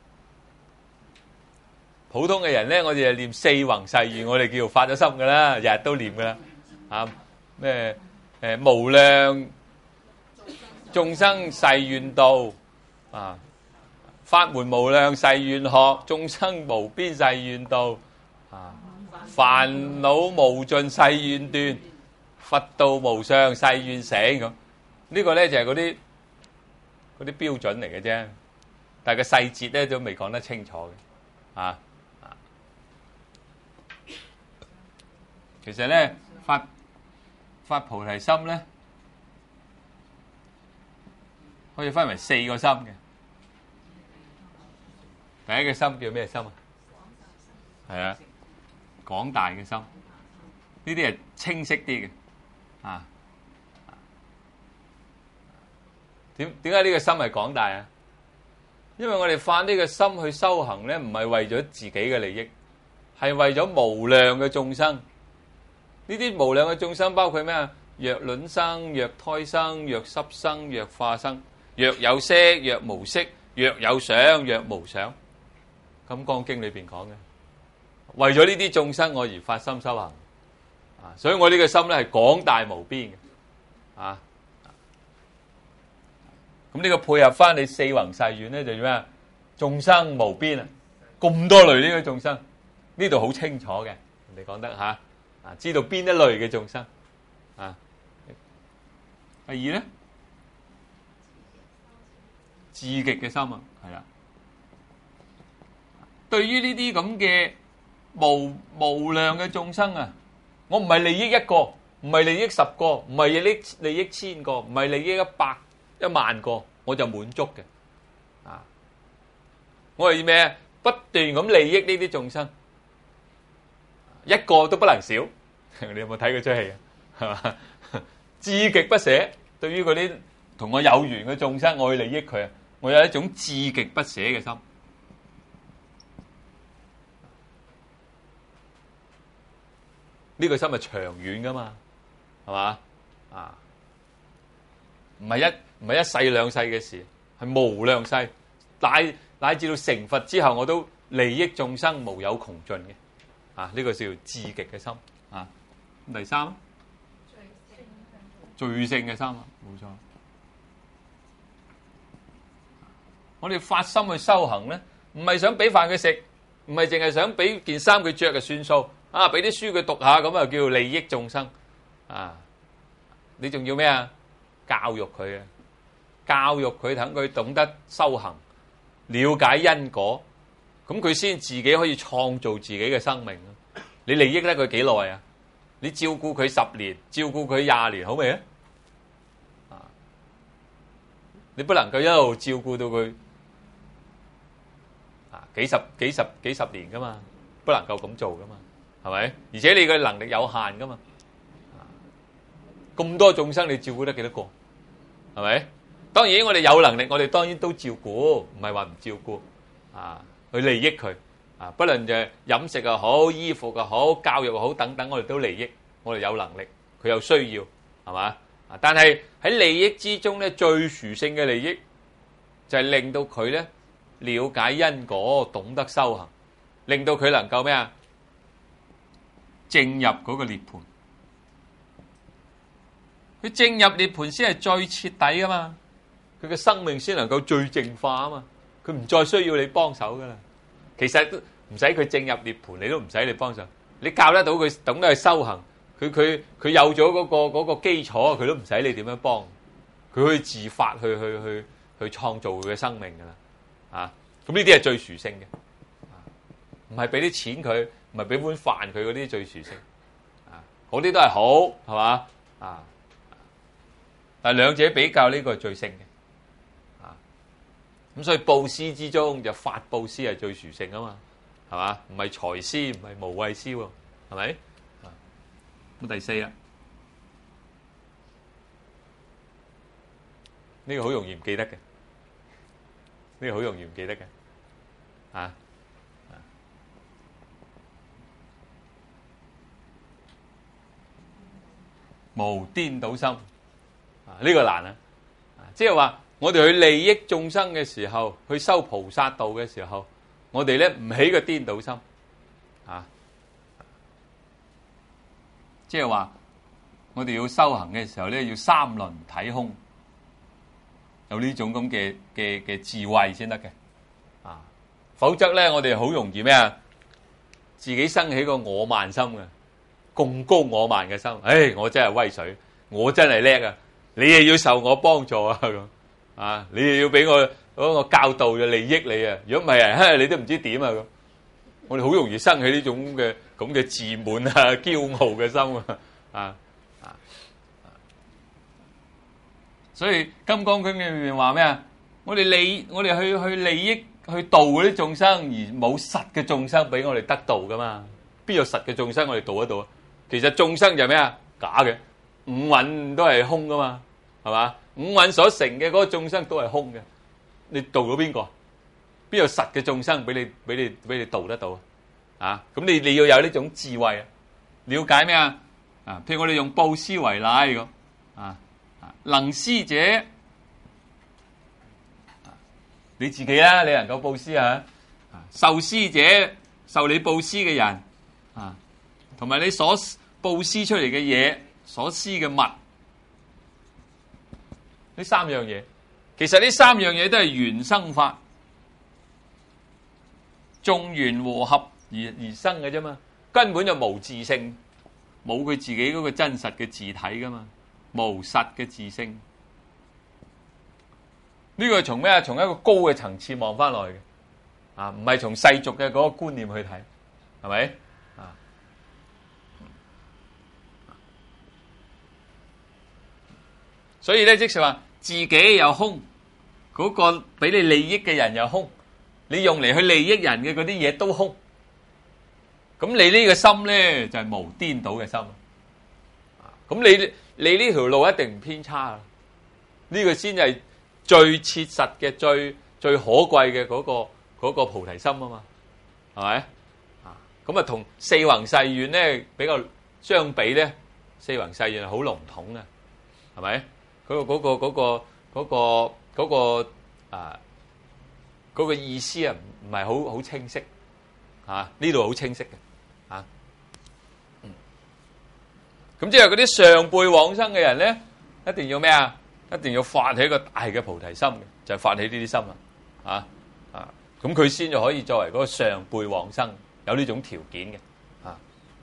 普通嘅人咧，我哋就念四弘誓願，我哋叫發咗心噶啦，日日都念噶啦。啊，咩誒無量眾生誓願度啊，法門無量誓願學，眾生無邊誓願度啊，煩惱無盡誓願斷。佛道無上誓願成咁，呢個咧就係嗰啲嗰啲標準嚟嘅啫，但係個細節咧都未講得清楚嘅，啊啊！其實咧發發菩提心咧，可以分為四個心嘅。第一個心叫咩心啊？係啊，廣大嘅心，呢啲係清晰啲嘅。啊，點點解呢個心係廣大啊？因為我哋發呢個心去修行咧，唔係為咗自己嘅利益，係為咗無量嘅眾生。呢啲無量嘅眾生包括咩啊？若卵生，若胎生，若濕生，若化生，若有色，若無色，若有想，若無想。《金剛經》裏邊講嘅，為咗呢啲眾生，我而發心修行。啊，所以我呢個心咧係廣大無邊嘅，啊，咁呢個配合翻你四弘誓願咧，就叫咩啊？眾生無邊啊，咁多類呢個眾生，呢度好清楚嘅，人哋講得吓，啊，知道邊一類嘅眾生，啊，第二咧，至極嘅心啊，係啦，對於呢啲咁嘅無無量嘅眾生啊。我唔係利益一個，唔係利益十個，唔係利益利益千個，唔係利益一百一萬個，我就滿足嘅。啊，我係咩？不斷咁利益呢啲眾生，一個都不能少。你有冇睇過出戲啊？係嘛？至極不捨，對於嗰啲同我有緣嘅眾生，我去利益佢啊！我有一種至極不捨嘅心。呢個心係長遠噶嘛，係嘛？啊，唔係一唔係一世兩世嘅事，係無量世，乃乃至到成佛之後，我都利益眾生無有窮盡嘅。啊，呢、這個叫至極嘅心。啊，第三，最勝嘅心啊，冇錯。我哋發心去修行咧，唔係想俾飯佢食，唔係淨係想俾件衫佢着就算數。啊！俾啲書佢讀下，咁啊叫利益眾生啊！你仲要咩啊？教育佢啊！教育佢，等佢懂得修行，了解因果，咁佢先自己可以創造自己嘅生命。你利益得佢幾耐啊？你照顧佢十年，照顧佢廿年，好未啊？啊！你不能夠一路照顧到佢啊幾十幾十幾十年噶嘛，不能夠咁做噶嘛。係咪？而且你嘅能力有限噶嘛？咁多眾生，你照顧得幾多個？係咪？當然，我哋有能力，我哋當然都照顧，唔係話唔照顧啊，去利益佢啊。不論就飲食又好，衣服又好，教育又好等等，我哋都利益。我哋有能力，佢有需要，係嘛？啊，但係喺利益之中咧，最殊勝嘅利益就係令到佢咧了解因果，懂得修行，令到佢能夠咩啊？證入嗰個涅槃，佢證入涅槃先係最徹底噶嘛， 佢嘅生命先能夠最淨化啊嘛。佢唔再需要你幫手噶啦。其實都唔使佢證入涅槃，你都唔使你幫手。你教得到佢，懂得去修行，佢佢佢有咗嗰個嗰個基礎，佢都唔使你點樣幫。佢可以自發去去去去創造佢嘅生命噶啦。啊，咁呢啲係最殊勝嘅，唔係俾啲錢佢，唔係俾碗飯佢嗰啲最殊勝。啊，嗰啲都係好，係嘛？啊，但係兩者比較，呢個係最勝嘅。咁所以布施之中就法布施係最殊勝啊嘛，係嘛？唔係財施，唔係無畏施喎，係咪？咁第四啦，呢個好容易唔記得嘅，呢個好容易唔記得嘅，啊，無顛倒心，啊呢個難啊，即係話。我哋去利益眾生嘅時候，去修菩薩道嘅時候，我哋咧唔起個顛倒心，啊，即係話我哋要修行嘅時候咧，要三輪體空，有呢種咁嘅嘅嘅智慧先得嘅，啊，否則咧我哋好容易咩啊？自己生起個我慢心嘅，貢高我慢嘅心，唉，我真係威水，我真係叻啊，你又要受我幫助啊咁。啊！你又要俾我嗰個教導嘅利益你啊！如果唔係啊，你都唔知點啊咁。我哋好容易生起呢種嘅咁嘅自滿啊、驕傲嘅心啊！啊啊！所以《金剛經》裏面話咩啊？我哋利我哋去去利益去度嗰啲眾生，而冇實嘅眾生俾我哋得度噶嘛？邊有實嘅眾生我哋度得到啊？其實眾生就係咩啊？假嘅，五蘊都係空噶嘛，係嘛？五蘊所成嘅嗰個眾生都係空嘅，你度到邊個？邊有實嘅眾生俾你俾你俾你度得到啊？咁你你要有呢種智慧啊，了解咩啊？啊，譬如我哋用布施為例咁啊，能施者，你自己啦，你能夠布施啊？受施者，受你布施嘅人啊，同埋你所布施出嚟嘅嘢，所施嘅物。呢三樣嘢，其實呢三樣嘢都係緣生法，眾緣和合而而生嘅啫嘛，根本就無自性，冇佢自己嗰個真實嘅自體噶嘛，無實嘅自性。呢個係從咩啊？從一個高嘅層次望翻落去嘅，啊，唔係從世俗嘅嗰個觀念去睇，係咪？啊，所以咧，即係話。自己又空，嗰個俾你利益嘅人又空，你用嚟去利益人嘅嗰啲嘢都空，咁你呢個心咧就係無顛倒嘅心，咁你你呢條路一定唔偏差啊！呢個先係最切實嘅、最最可貴嘅嗰個嗰個菩提心啊嘛，係咪？啊，咁啊同四弘誓願咧比較相比咧，四弘誓願係好籠統嘅，係咪？嗰個嗰個嗰個嗰個嗰個啊嗰個意思啊，唔係好好清晰嚇，呢度好清晰嘅嚇。咁即係嗰啲上輩往生嘅人咧，一定要咩啊？一定要發起一個大嘅菩提心嘅，就係發起呢啲心啊！啊啊，咁佢先就可以作為嗰個上輩往生，有呢種條件嘅啊。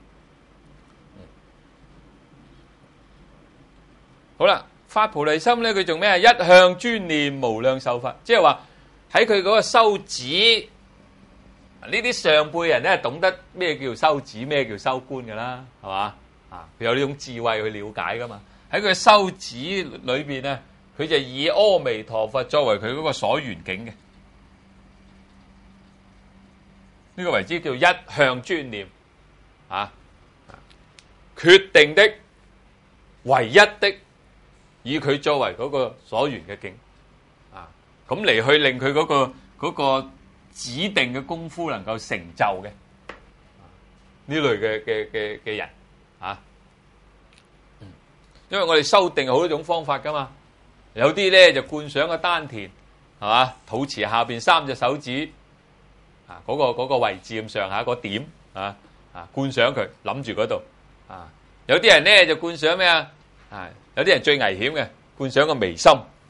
好啦。發菩提心咧，佢做咩啊？一向專念無量壽佛，即係話喺佢嗰個修止呢啲上輩人咧，懂得咩叫修止，咩叫修觀噶啦，係嘛？啊，佢有呢種智慧去了解噶嘛？喺佢修止裏邊咧，佢就以阿彌陀佛作為佢嗰個所緣境嘅，呢個為之叫一向專念啊，決定的，唯一的。以佢作為嗰個所緣嘅境，啊，咁嚟去令佢嗰個嗰個指定嘅功夫能夠成就嘅，呢類嘅嘅嘅嘅人，啊，因為我哋修定好多種方法噶嘛，有啲咧就觀想個丹田，係嘛，肚臍下邊三隻手指，啊，嗰個嗰個位置咁上下個點，啊啊，觀想佢，諗住嗰度，啊，有啲人咧就觀想咩啊？啊，有啲人最危險嘅，觀想個眉心，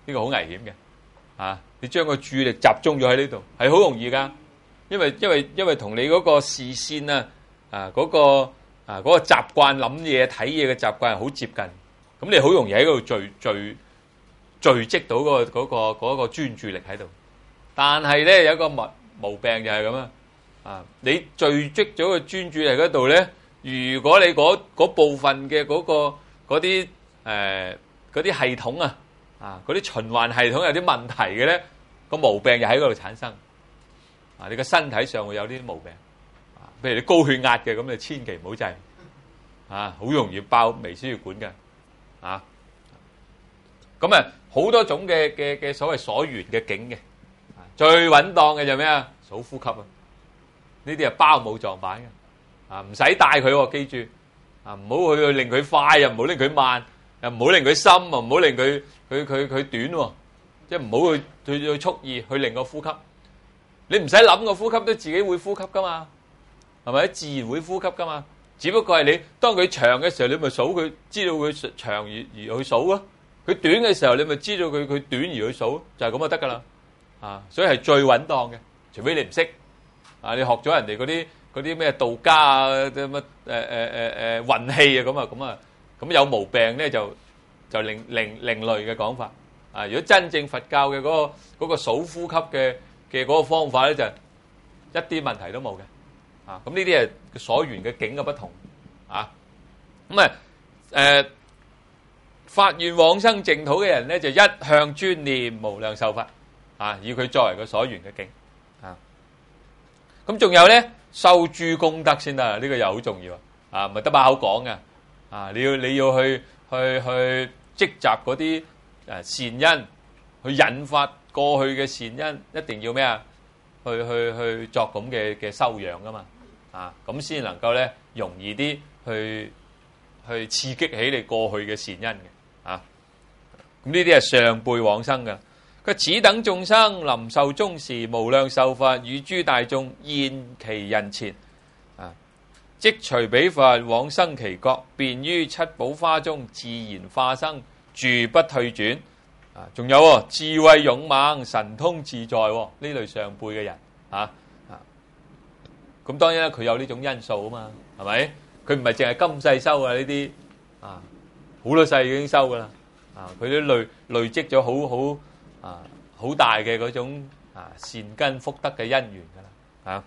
呢個好危險嘅。啊，你將個注意力集中咗喺呢度，係好容易噶，因為因為因為同你嗰個視線啊，啊嗰個啊嗰個習慣諗嘢睇嘢嘅習慣係好接近，咁你好容易喺嗰度聚聚聚積到嗰個嗰個嗰個專注力喺度。但係咧有一個毛毛病就係咁啊，啊你聚積咗個專注力嗰度咧，如果你嗰嗰部分嘅嗰個嗰啲誒嗰啲系統啊，啊嗰啲循環系統有啲問題嘅咧，個毛病就喺嗰度產生。啊，你個身體上會有啲毛病，啊譬如你高血壓嘅，咁你千祈唔好制，啊好容易爆微絲血管嘅，啊咁啊好多種嘅嘅嘅所謂鎖元嘅境嘅。最穩當嘅就咩啊？數呼吸啊！呢啲係包冇撞板嘅，啊唔使帶佢，記住啊，唔好去令佢快，又唔好令佢慢，又唔好令佢深，又唔好令佢佢佢佢短，即係唔好去去去蓄意去令個呼吸。你唔使諗個呼吸都自己會呼吸噶嘛，係咪？自然會呼吸噶嘛。只不過係你當佢長嘅時候，你咪數佢，知道佢長而而去數咯。佢短嘅時候，你咪知道佢佢短而去數，就係咁就得噶啦。啊，所以係最穩當嘅，除非你唔識啊，你學咗人哋嗰啲嗰啲咩道家啊，啲乜誒誒誒誒運氣啊，咁啊咁啊，咁有毛病咧就就另另另類嘅講法啊。如果真正佛教嘅嗰個嗰個數呼吸嘅嘅嗰個方法咧，就一啲問題都冇嘅啊。咁呢啲係所緣嘅境嘅不同啊。咁啊誒，發願往生淨土嘅人咧，就一向專念無量壽佛。啊！以佢作為個所緣嘅境啊，咁仲有咧，修諸功德先得，呢、這個又好重要啊！唔係得把口講嘅啊！你要你要去去去積集嗰啲誒善因，去引發過去嘅善因，一定要咩啊？去去去作咁嘅嘅修養噶嘛啊！咁先能夠咧容易啲去去刺激起你過去嘅善因嘅啊！咁呢啲係上輩往生嘅。佢此等眾生臨壽終時，無量壽佛與諸大眾現其人前，啊，即隨彼佛往生其國，便於七寶花中自然化生，住不退轉。啊，仲有、哦、智慧勇猛、神通自在、哦，呢類上輩嘅人，啊啊，咁當然啦，佢有呢種因素啊嘛，係咪？佢唔係淨係今世修啊呢啲，啊，好多世已經修噶啦，啊，佢都累累積咗好好。啊，好大嘅嗰種啊善根福德嘅因緣噶啦，啊！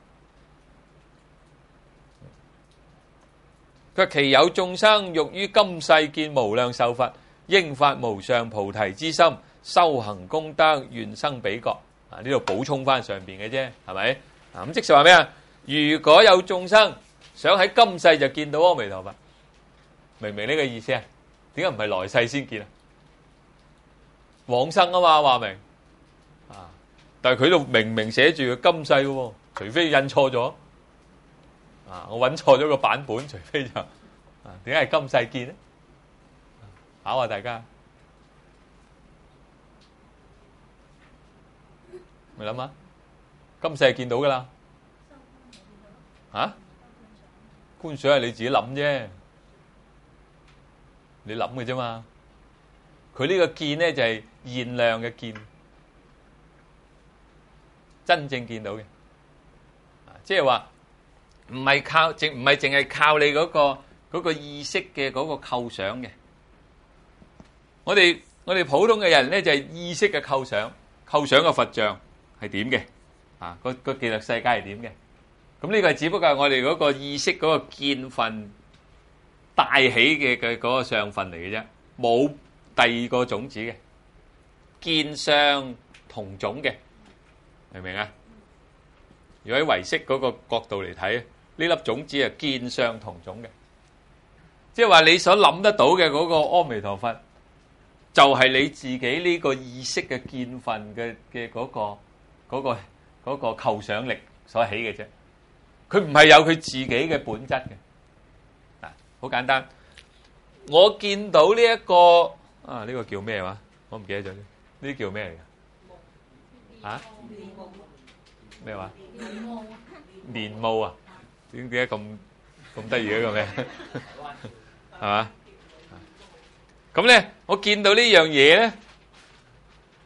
佢其有眾生欲於今世見無量壽佛，應發無上菩提之心，修行功德，願生彼國。啊，呢度補充翻上邊嘅啫，係咪？啊，咁即係話咩啊？如果有眾生想喺今世就見到阿彌陀佛，明唔明呢個意思啊？點解唔係來世先見啊？往生啊嘛，話明啊，但係佢度明明寫住佢今世嘅喎，除非印錯咗啊，我揾錯咗個版本，除非就啊，點解係今世見咧？考下大家，咪諗下，今世係見到噶啦，啊？觀想係你自己諗啫，你諗嘅啫嘛。佢呢個見咧就係現量嘅見，真正見到嘅，啊，即係話唔係靠淨唔係淨係靠你嗰個嗰個意識嘅嗰個構想嘅。我哋我哋普通嘅人咧就係意識嘅構想，構想嘅佛像係點嘅，啊，個個極樂世界係點嘅。咁呢個係只不過係我哋嗰個意識嗰個見分帶起嘅嘅嗰個相分嚟嘅啫，冇第二個種子嘅，見相同種嘅，明唔明啊？如果喺唯識嗰個角度嚟睇，呢粒種子係見相同種嘅，即係話你所諗得到嘅嗰個阿彌陀佛，就係你自己呢個意識嘅見分嘅嘅嗰個嗰個嗰個構想力所起嘅啫，佢唔係有佢自己嘅本質嘅。嗱，好簡單，我見到呢一個。啊！呢、這個叫咩話？我唔記得咗。呢啲叫咩嚟㗎？啊？咩話？蓮霧啊？點解咁咁得意嘅個咩？係嘛？咁咧，我見到呢樣嘢咧，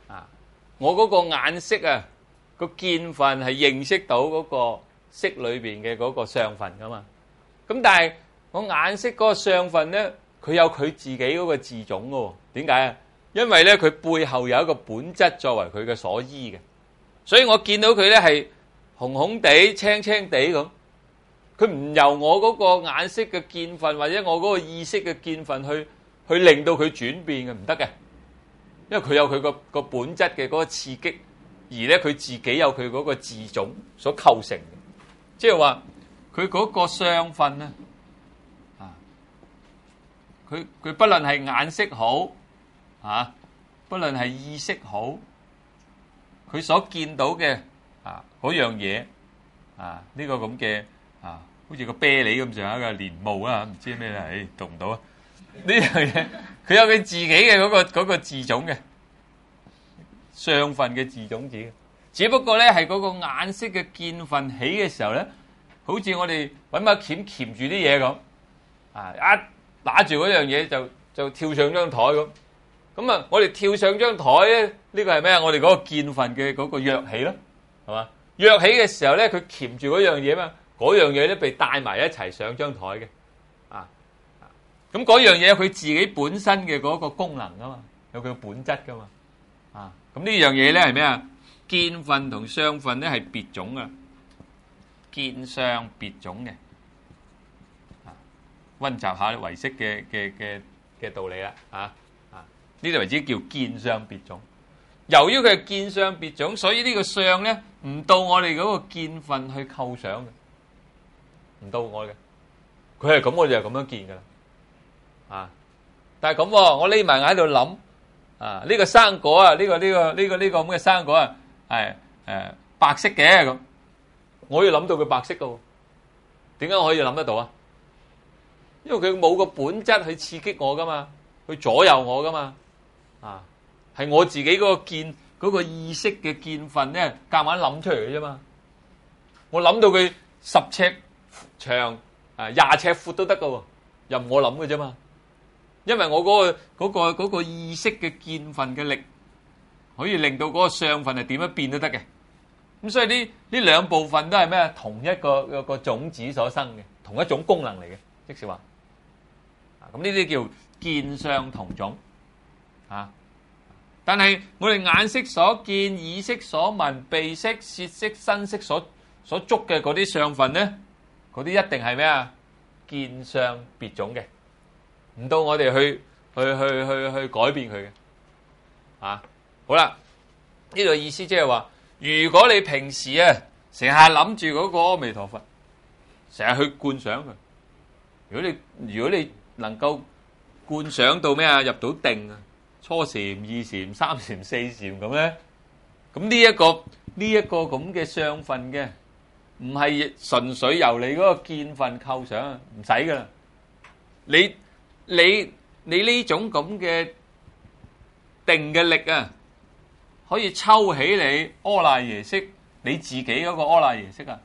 我嗰個眼色啊，個見分係認識到嗰個色裏邊嘅嗰個相分噶嘛。咁但係我眼色嗰個相分咧，佢有佢自己嗰個自種噶喎。點解啊？因為咧佢背後有一個本質作為佢嘅所依嘅，所以我見到佢咧係紅紅地、青青地咁，佢唔由我嗰個眼色嘅見分或者我嗰個意識嘅見分去去令到佢轉變嘅，唔得嘅，因為佢有佢個個本質嘅嗰個刺激，而咧佢自己有佢嗰個自種所構成嘅，即係話佢嗰個相分咧，啊，佢佢不論係眼色好。啊！不論係意識好，佢所見到嘅啊嗰樣嘢啊，呢、這個咁嘅啊，好似個啤梨咁上下嘅蓮霧啊，唔知咩咧？唉，讀唔到啊！呢樣嘢佢有佢自己嘅嗰、那個嗰、那個自種嘅相分嘅自種子，只不過咧係嗰個眼色嘅見分起嘅時候咧，好似我哋揾把鉗鉗住啲嘢咁啊，一拿住嗰樣嘢就就跳上張台咁。咁啊！我哋跳上張台咧，呢個係咩啊？我哋嗰個見分嘅嗰個躍起咯，係嘛？躍起嘅時候咧，佢鉗住嗰樣嘢嘛，嗰樣嘢咧被帶埋一齊上張台嘅，啊！咁嗰樣嘢佢自己本身嘅嗰個功能啊嘛，有佢嘅本質噶嘛，啊！咁呢樣嘢咧係咩啊？見分同相分咧係別種啊，見相別種嘅，啊！溫習下唯識嘅嘅嘅嘅道理啦，啊！呢度為之叫見相別種。由於佢係見相別種，所以呢個相咧唔到我哋嗰個見分去構想嘅，唔到我嘅。佢係咁，我就係咁樣見噶啦。啊！但係咁，我匿埋眼喺度諗啊，呢個生果啊，呢個呢個呢個呢個咁嘅生果啊，係誒白色嘅咁，我要諗到佢白色噶。點解我可以諗得到啊？因為佢冇個本質去刺激我噶嘛，去左右我噶嘛。啊，係我自己嗰個見嗰個意識嘅見分咧，夾硬諗出嚟嘅啫嘛。我諗到佢十尺長，啊廿尺闊都得噶喎，任我諗嘅啫嘛。因為我嗰個嗰個嗰個意識嘅見分嘅力，可以令到嗰個相分係點樣變都得嘅。咁所以呢呢兩部分都係咩？同一個個個種子所生嘅，同一種功能嚟嘅，即是話，啊咁呢啲叫見相同種。啊！但係我哋眼色所見、耳色所聞、鼻色、舌色、身色所所觸嘅嗰啲相分咧，嗰啲一定係咩啊？見相別種嘅，唔到我哋去去去去去改變佢嘅。啊，好啦，呢度意思即係話，如果你平時啊成日諗住嗰個阿彌陀佛，成日去觀想佢，如果你如果你能夠觀想到咩啊？入到定啊！初禪、二禪、三禪、四禪咁咧，咁呢一個呢一個咁嘅相分嘅，唔係純粹由你嗰個見分構想，唔使噶啦。你你你呢種咁嘅定嘅力啊，可以抽起你阿賴耶識，你自己嗰個阿賴耶識啊，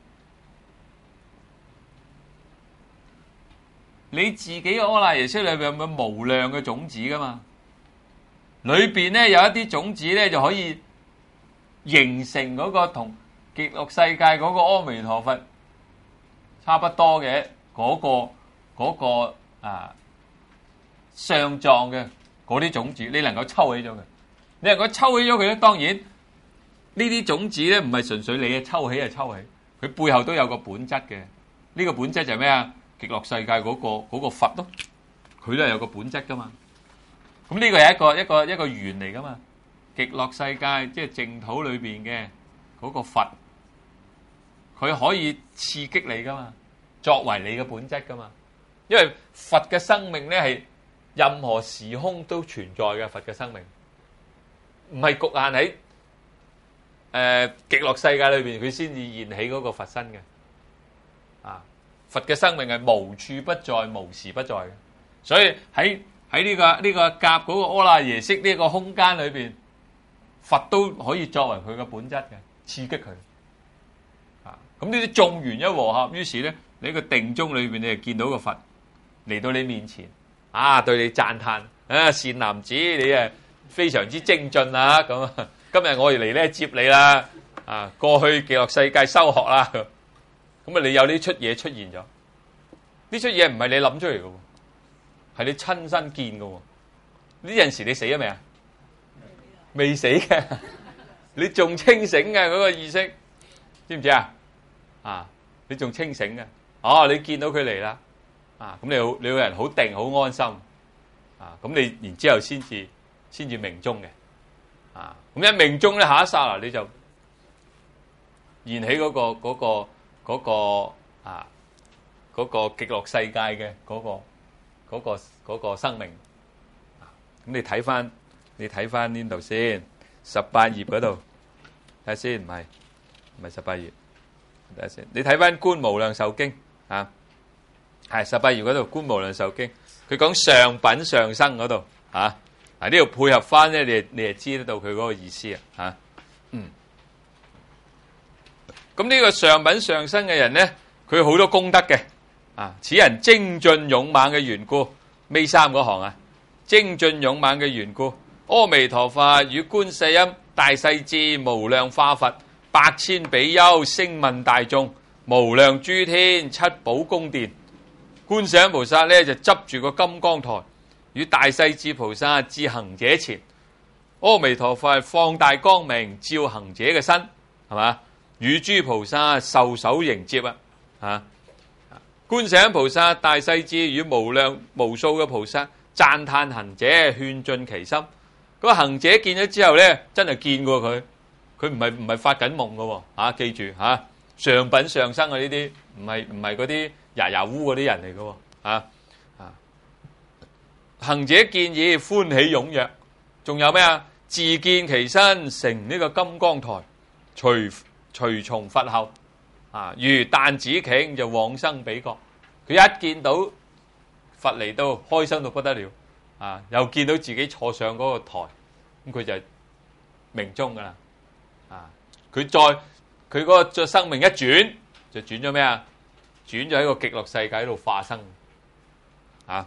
你自己嘅阿賴耶識裏邊有冇無量嘅種子噶嘛？裏邊咧有一啲種子咧就可以形成嗰個同極樂世界嗰個阿彌陀佛差不多嘅嗰個嗰個啊相狀嘅嗰啲種子，你能夠抽起咗佢，你能夠抽起咗佢咧，當然呢啲種子咧唔係純粹你嘅抽起就抽起，佢背後都有個本質嘅。呢個本質就係咩啊？極樂世界嗰個嗰個佛咯，佢都係有個本質噶嘛。咁呢個係一個一個一個緣嚟噶嘛？極樂世界即係淨土裏邊嘅嗰個佛，佢可以刺激你噶嘛？作為你嘅本質噶嘛？因為佛嘅生命咧係任何時空都存在嘅，佛嘅生命唔係局限喺誒極樂世界裏邊佢先至現起嗰個佛身嘅。啊，佛嘅生命係無處不在、無時不在嘅，所以喺喺呢個呢個夾嗰個阿賴耶識呢個空間裏邊，佛都可以作為佢嘅本質嘅，刺激佢。啊，咁呢啲眾緣一和合，於是咧，你喺個定中裏邊，你就見到個佛嚟到你面前，啊，對你讚歎，啊，善男子，你係非常之精進啊，咁今日我哋嚟咧接你啦，啊，過去極樂世界修學啦，咁啊，你有呢出嘢出現咗，呢出嘢唔係你諗出嚟嘅，係你親身見嘅。呢陣時你死咗未啊？未死嘅，你仲清醒嘅嗰個意識，知唔知啊？啊，你仲清醒嘅，哦，你見到佢嚟啦，啊，咁你好，你個人好定，好安心，啊，咁你然之後先至先至命中嘅，啊，咁一命中咧，下一剎那你就燃起嗰個嗰個嗰個啊嗰個極樂世界嘅嗰個嗰個嗰個生命，啊，咁你睇翻你睇翻呢度先，十八頁嗰度睇下先，唔係唔係十八頁。睇下先，你睇翻《觀無量壽經》啊，係十八頁嗰度《觀無量壽經》，佢講上品上生嗰度啊，啊呢度配合翻咧，你你係知得到佢嗰個意思啊，吓，嗯，咁呢個上品上生嘅人咧，佢好多功德嘅，啊，此人精進勇猛嘅緣故，尾三嗰行啊，精進勇猛嘅緣故，阿彌陀佛與觀世音大勢至無量化佛。百千比丘聲聞大眾，無量諸天七寶宮殿，觀世音菩薩咧就執住個金剛台，與大勢至菩薩至行者前，阿彌陀佛放大光明照行者嘅身，係嘛？與諸菩薩受手迎接啊！啊，觀世音菩薩大勢至與無量無數嘅菩薩讚歎行者，勸進其心。嗰個行者見咗之後咧，真係見過佢。佢唔係唔係發緊夢噶喎，啊，記住吓，啊，上品上生嘅呢啲，唔係唔係嗰啲牙牙烏嗰啲人嚟噶喎，啊啊！行者見已歡喜踴躍，仲有咩啊？自見其身成呢個金剛台，隨隨從佛後，啊，如彈指頃就往生彼國。佢一見到佛嚟到，開心到不得了，啊！又見到自己坐上嗰個台，咁佢就命中噶啦。啊！佢再佢嗰個生命一轉，就轉咗咩啊？轉咗喺個極樂世界喺度化生，啊！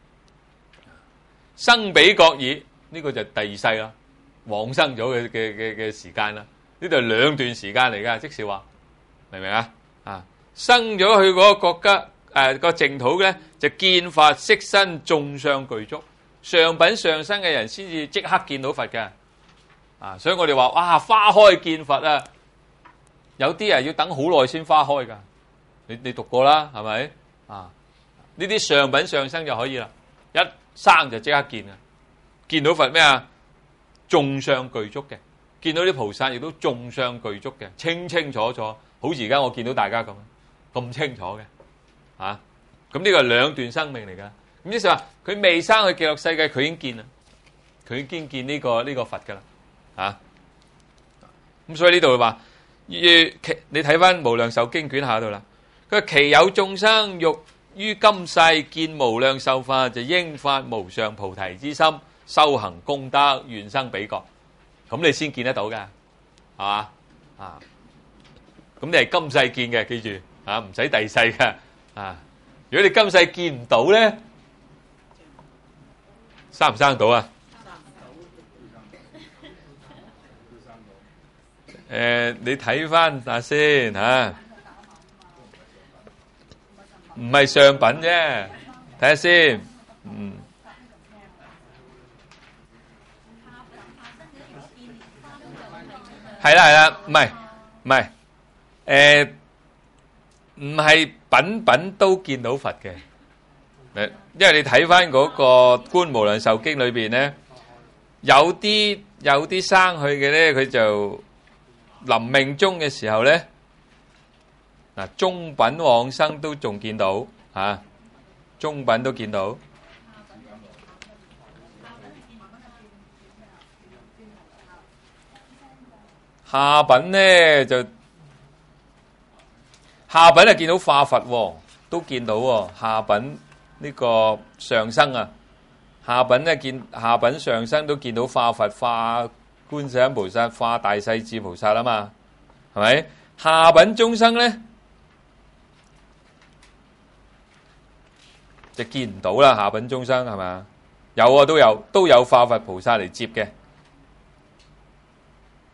生彼國已，呢個就第二世啦，往生咗嘅嘅嘅嘅時間啦。呢度係兩段時間嚟噶，即是話明唔明啊？啊！生咗去嗰個國家誒個淨土咧，就見佛色身眾相具足，上品上生嘅人先至即刻見到佛嘅。啊，所以我哋話哇，花開見佛啊，有啲啊要等好耐先花開噶。你你讀過啦，係咪啊？呢啲上品上生就可以啦，一生就即刻見啊，見到佛咩啊？眾相具足嘅，見到啲菩薩亦都眾相具足嘅，清清楚楚，好似而家我見到大家咁，咁清楚嘅，啊，咁呢個係兩段生命嚟噶。咁即係話佢未生去極樂世界，佢已經見啦，佢已經見呢個呢個佛噶啦。啊，咁所以呢度話，你睇翻《無量壽經卷》下度啦。佢話其有眾生欲於今世見無量壽佛，就應發無上菩提之心，修行功德，願生彼國。咁你先見得到噶，係嘛？啊，咁你係今世見嘅，記住啊，唔使第世嘅啊。如果你今世見唔到咧，生唔生到啊？誒、呃，你睇翻下先嚇，唔係上品啫，睇下先，嗯，係啦係啦，唔係唔係，誒，唔係品品都見到佛嘅，誒，因為你睇翻嗰個《觀無量壽經》裏邊咧，有啲有啲生去嘅咧，佢就臨命終嘅時候咧，嗱，中品往生都仲見到嚇，中品都見到。下品咧就下品係見到化佛喎，都見到喎。下品呢個上生啊，下品咧見下品上生都見到化佛化觀世音菩薩化大勢至菩薩啊嘛，係咪？下品中生咧就見唔到啦。下品中生係嘛？有啊，都有都有化佛菩薩嚟接嘅。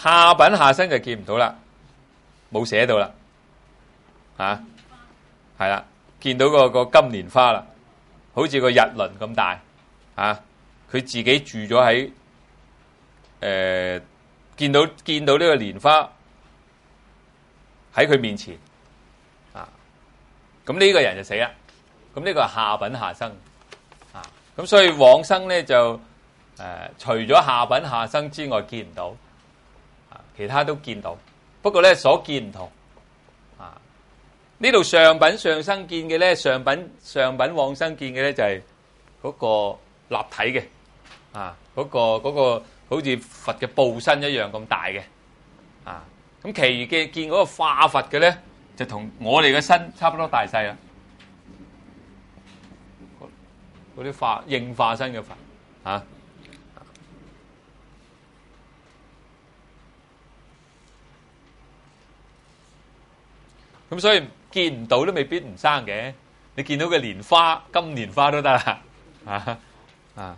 下品下生就見唔到啦，冇寫到啦，啊，係啦，見到個個金蓮花啦，好似個日輪咁大，啊，佢自己住咗喺誒，見到見到呢個蓮花喺佢面前，啊，咁呢個人就死啦，咁呢個係下品下生，啊，咁所以往生咧就誒、呃，除咗下品下生之外見唔到。其他都見到，不過咧所見唔同。啊，呢度上品上生見嘅咧，上品上品往生見嘅咧就係嗰個立體嘅，啊，嗰個嗰個好似佛嘅報身一樣咁大嘅，啊，咁其餘嘅見嗰個化佛嘅咧，就同我哋嘅身差不多大細啦。嗰啲化應化身嘅佛，啊。咁所以見唔到都未必唔生嘅，你見到嘅蓮花金蓮花都得啦，啊啊，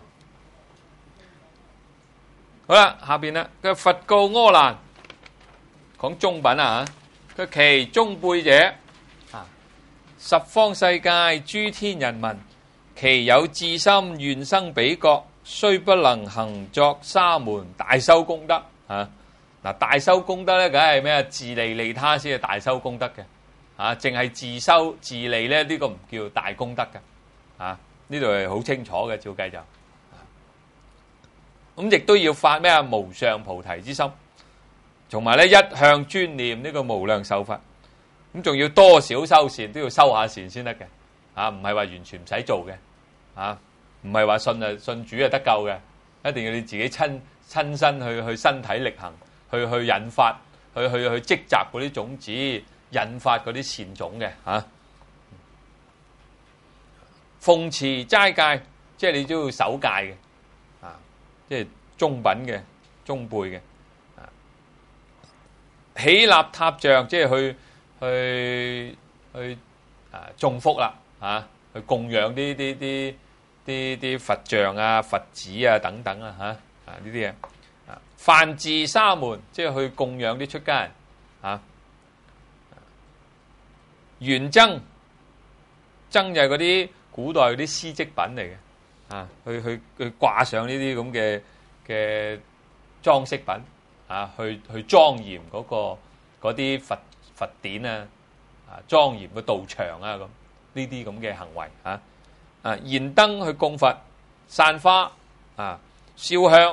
好啦，下邊啦，佢佛告阿難，講中品啊，佢其中輩者啊，十方世界諸天人民，其有至心願生彼國，雖不能行作沙門大修功德啊！嗱，大修功德咧，梗係咩啊？自利利他先係大修功德嘅。啊，淨係自修自利咧，呢、這個唔叫大功德嘅。啊，呢度係好清楚嘅，照計就。咁亦都要發咩啊？無上菩提之心，同埋咧一向專念呢個無量壽佛。咁仲要多少修善，都要修下善先得嘅。啊，唔係話完全唔使做嘅。啊，唔係話信啊信主啊得救嘅，一定要你自己親親身去去身體力行，去去引發，去去去積集嗰啲種子。引發嗰啲善種嘅嚇，奉持齋戒，即係你都要守戒嘅，啊，即係中品嘅、中輩嘅，啊，起立塔像，即係去去去啊，種福啦，啊，去供養啲啲啲啲啲佛像啊、佛子啊等等啊嚇，啊呢啲嘢，啊，梵寺沙門，即係去供養啲出家人，啊。圓僧，僧就係嗰啲古代嗰啲絲織品嚟嘅，啊，去去去掛上呢啲咁嘅嘅裝飾品，啊，去去莊嚴嗰個嗰啲佛佛典啊，啊，莊嚴嘅道場啊，咁呢啲咁嘅行為，啊，啊，燃燈去供佛，散花，啊，燒香，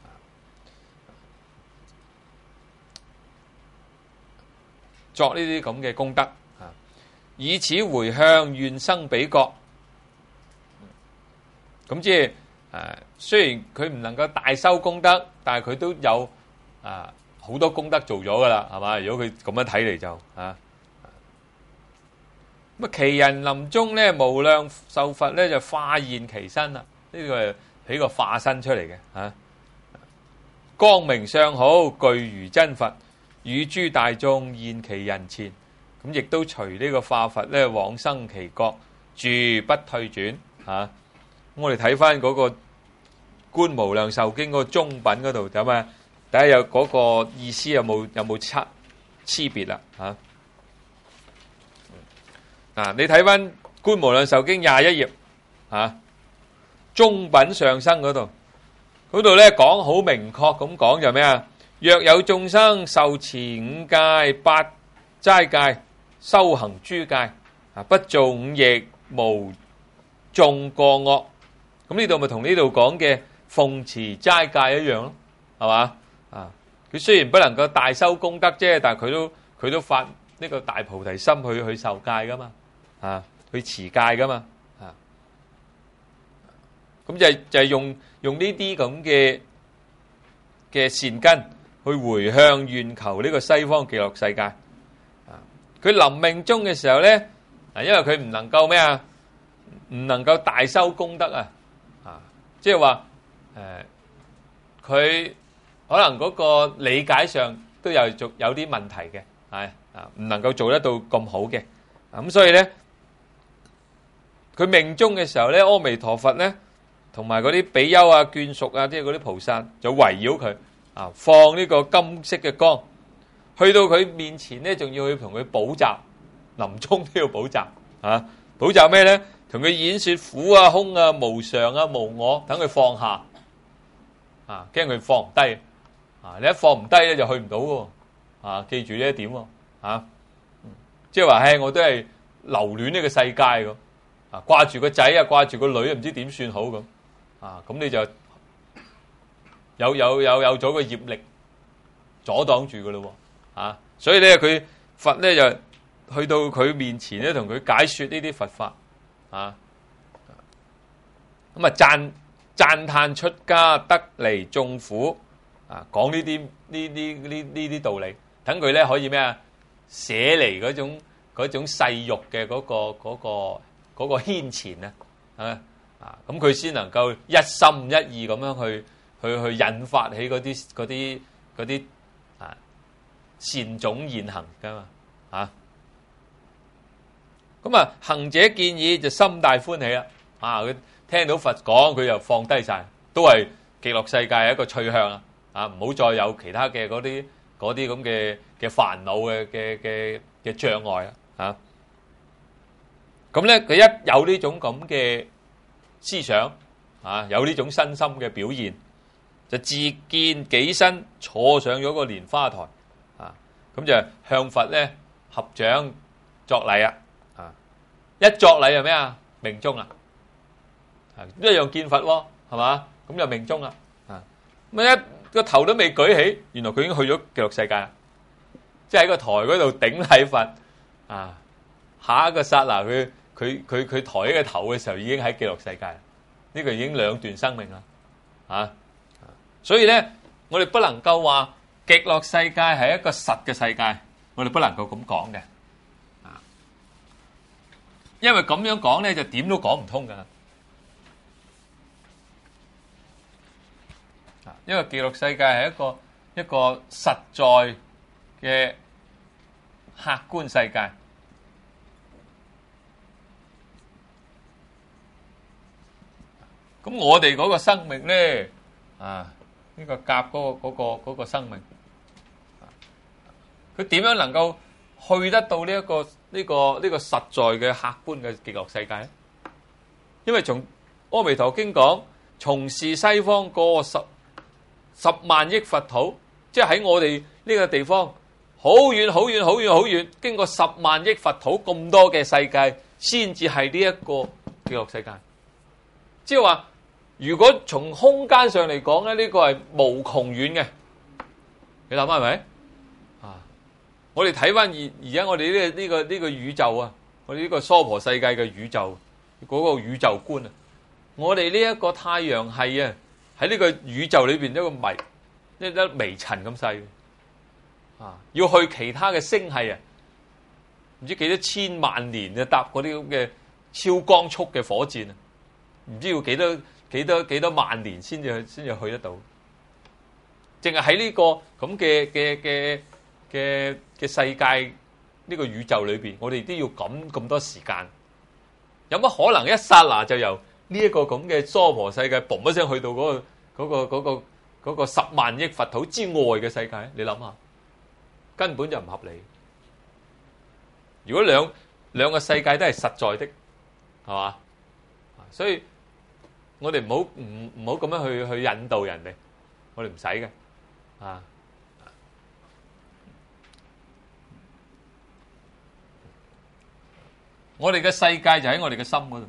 作呢啲咁嘅功德。以此回向願生彼國，咁即係誒，雖然佢唔能夠大修功德，但係佢都有啊好多功德做咗噶啦，係嘛？如果佢咁樣睇嚟就啊，咁啊，其人臨終咧，無量壽佛咧就化現其身啦，呢個係起個化身出嚟嘅嚇，光明相好，具如真佛，與諸大眾現其人前。咁亦都隨呢個化佛咧往生其國，住不退轉嚇。咁我哋睇翻嗰個《觀無量壽經》嗰個中品嗰度有咩？第一有嗰個意思有冇有冇差差別啦嚇？嗱，你睇翻《觀無量壽經》廿一頁嚇，中品上生嗰度，嗰度咧講好明確咁講就咩啊？若有眾生受持五戒、八齋戒，修行諸戒，啊，不做五逆，無眾過惡。咁呢度咪同呢度講嘅奉持齋戒一樣咯，係嘛？啊，佢雖然不能夠大修功德啫，但係佢都佢都發呢個大菩提心去去受戒噶嘛，啊，去持戒噶嘛，啊，咁就係就係用用呢啲咁嘅嘅善根去回向願求呢個西方極樂世界。佢臨命終嘅時候咧，啊，因為佢唔能夠咩啊，唔能夠大修功德啊，啊，即係話誒，佢可能嗰個理解上都有做有啲問題嘅，係啊，唔能夠做得到咁好嘅，咁所以咧，佢命終嘅時候咧，阿彌陀佛咧，同埋嗰啲比丘啊、眷屬啊，即係嗰啲菩薩就圍繞佢啊，放呢個金色嘅光，去到佢面前咧，仲要去同佢補習，臨終都要補習啊！補習咩咧？同佢演說苦啊、空啊、無常啊、無我，等佢放下啊，驚佢放唔低啊！你一放唔低咧，就去唔到喎啊！記住呢一點喎啊！即係話，唉，我都係留戀呢個世界咁啊，掛住個仔啊，掛住個女啊，唔知點算好咁啊！咁你就有有有有咗個業力阻擋住噶咯喎啊！所以咧，佢佛咧就去到佢面前咧，同佢解說呢啲佛法啊，咁啊讚讚歎出家得離眾苦啊，講呢啲呢啲呢呢啲道理，等佢咧可以咩啊？捨離嗰種嗰種世欲嘅嗰個嗰個嗰個牽纏啊，啊啊咁佢先能夠一心一意咁樣去去去引發起嗰啲嗰啲嗰啲啊善種現行噶嘛啊，咁啊行者見已就心大歡喜啦啊！佢聽到佛講，佢又放低晒，都係極樂世界一個趣向啊！啊，唔好再有其他嘅嗰啲嗰啲咁嘅嘅煩惱嘅嘅嘅嘅障礙啦嚇。咁咧，佢一有呢種咁嘅思想啊，有呢種身心嘅表現，就自見己身坐上咗個蓮花台啊，咁就向佛咧合掌作禮啊！啊，一作禮就咩啊？命終啦，啊，一樣見佛喎，係嘛？咁就命終啦啊！咁一個頭都未舉起，原來佢已經去咗極樂世界啦，即係喺個台嗰度頂禮佛啊！下一個剎那，佢佢佢佢抬起個頭嘅時候，已經喺極樂世界啦。呢個已經兩段生命啦，啊！所以咧，我哋不能夠話極樂世界係一個實嘅世界，我哋不能夠咁講嘅，啊！因為咁樣講咧，就點都講唔通噶。因為極樂世界係一個一個實在嘅客觀世界，咁我哋嗰個生命咧，啊呢個甲嗰個嗰個嗰個生命，佢點樣能夠去得到呢一個呢個呢個實在嘅客觀嘅極樂世界咧？因為從《阿彌陀經》講，從是西方過十十萬億佛土，即係喺我哋呢個地方好遠好遠好遠好遠，經過十萬億佛土咁多嘅世界，先至係呢一個極樂世界。即係話，如果從空間上嚟講咧，呢個係無窮遠嘅。你諗下係咪？啊，我哋睇翻而而家我哋呢個呢個呢個宇宙啊，我哋呢個娑婆世界嘅宇宙嗰個宇宙觀啊，我哋呢一個太陽系啊，喺呢個宇宙裏邊一個微一粒微塵咁細啊，要去其他嘅星系啊，唔知幾多千萬年啊，搭嗰啲咁嘅超光速嘅火箭啊，唔知要幾多幾多幾多萬年先至去先至去得到。淨係喺呢個咁嘅嘅嘅嘅嘅世界呢個宇宙裏邊，我哋都要咁咁多時間，有乜可能一剎那就由呢一個咁嘅娑婆世界嘣一聲去到嗰個嗰個嗰個嗰個十萬億佛土之外嘅世界？你諗下，根本就唔合理。如果兩兩個世界都係實在的，係嘛？所以我哋唔好唔唔好咁樣去去引導人哋，我哋唔使嘅啊。我哋嘅世界就喺我哋嘅心嗰度。